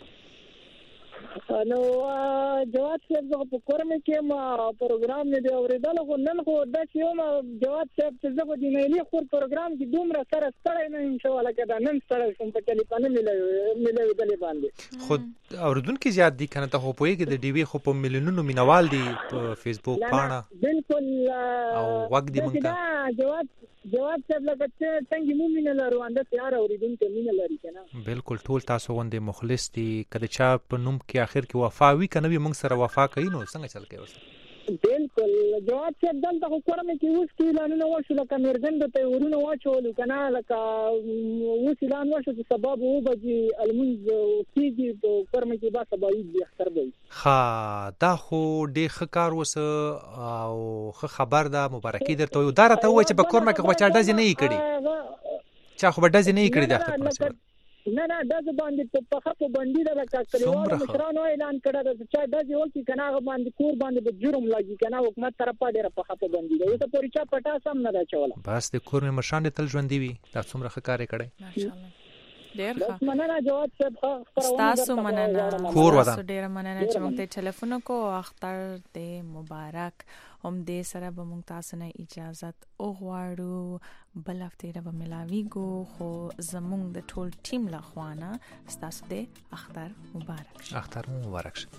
نو جواب صاحب زه په کورم کې ما پروګرام نه دی اوریدل، خو نن خو د یو ما جواب صاحب چې زه د نیلی خور پروګرام کې دومره سره ستړی نه ان شاء الله کدا نن ستړی شم په ټلیفون ملي ملي دلې باندې.
خود اوردونکو زیات دي کنه ته خو پوهیږي د ډي وی خو په ملیونونو مینوال دي په فیسبوک پاڼه.
بالکل
او وګ دی مونږ ته
جواب جواب صاحب لکه څنګه مو مين لرو انده تیار اوریدونکو مين لري کنه.
بالکل ټول تاسو غوندې مخلص دي. کله چا په نوم کې اخر کې وفا وی کنه وي مونږ سره وفا کوي نو څنګه چل کوي اوس؟
بالکل جواب صاحب دلته خو کورم کې اوس کې اعلانونه وشو لکه مرګند ته ورونه واچول کنه لکه اوس اعلان وشو چې سبب وو بجې المنز کیږي په کورم کې با سبا یې اختر دی.
ها دا خو ډېر ښه کار وسه او ښه خبر ده. مبارکي درته وي. دا راته وایي چې په کورم کې خو چا ډزې نه یې کړي، چا خو به ډزې نه یې کړي د اختر په مناسبت.
نه نه دغه باندې په خپل باندې د کاکړیوالو مشرانو اعلان کړی دا چې دغه وکی کنه باندې کور باندې به جرم لګي کنه حکومت طرفه ډیره په خپل باندې دا ته پوری چا پټا سم نه دا چوله.
بس د کور مې مشران تل ژوند دی دا څومره ښه کار کړی.
ماشاءالله ډیر ښه.
مننه جواب صاحب خبرونه
تاسو مننه
کور ودان.
تاسو ډیر مننه چې موږ ته ټلیفون کو. اختر دې مبارک. هم دې سره به موږ تاسو نه اجازه وغواړو. بل هفته به ملاویږو خو زموږ د ټول ټیم له خوانه تاسو دې اختر مبارک شه.
اختر مبارک شه.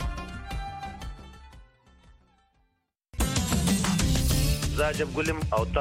زه عجب ګلم او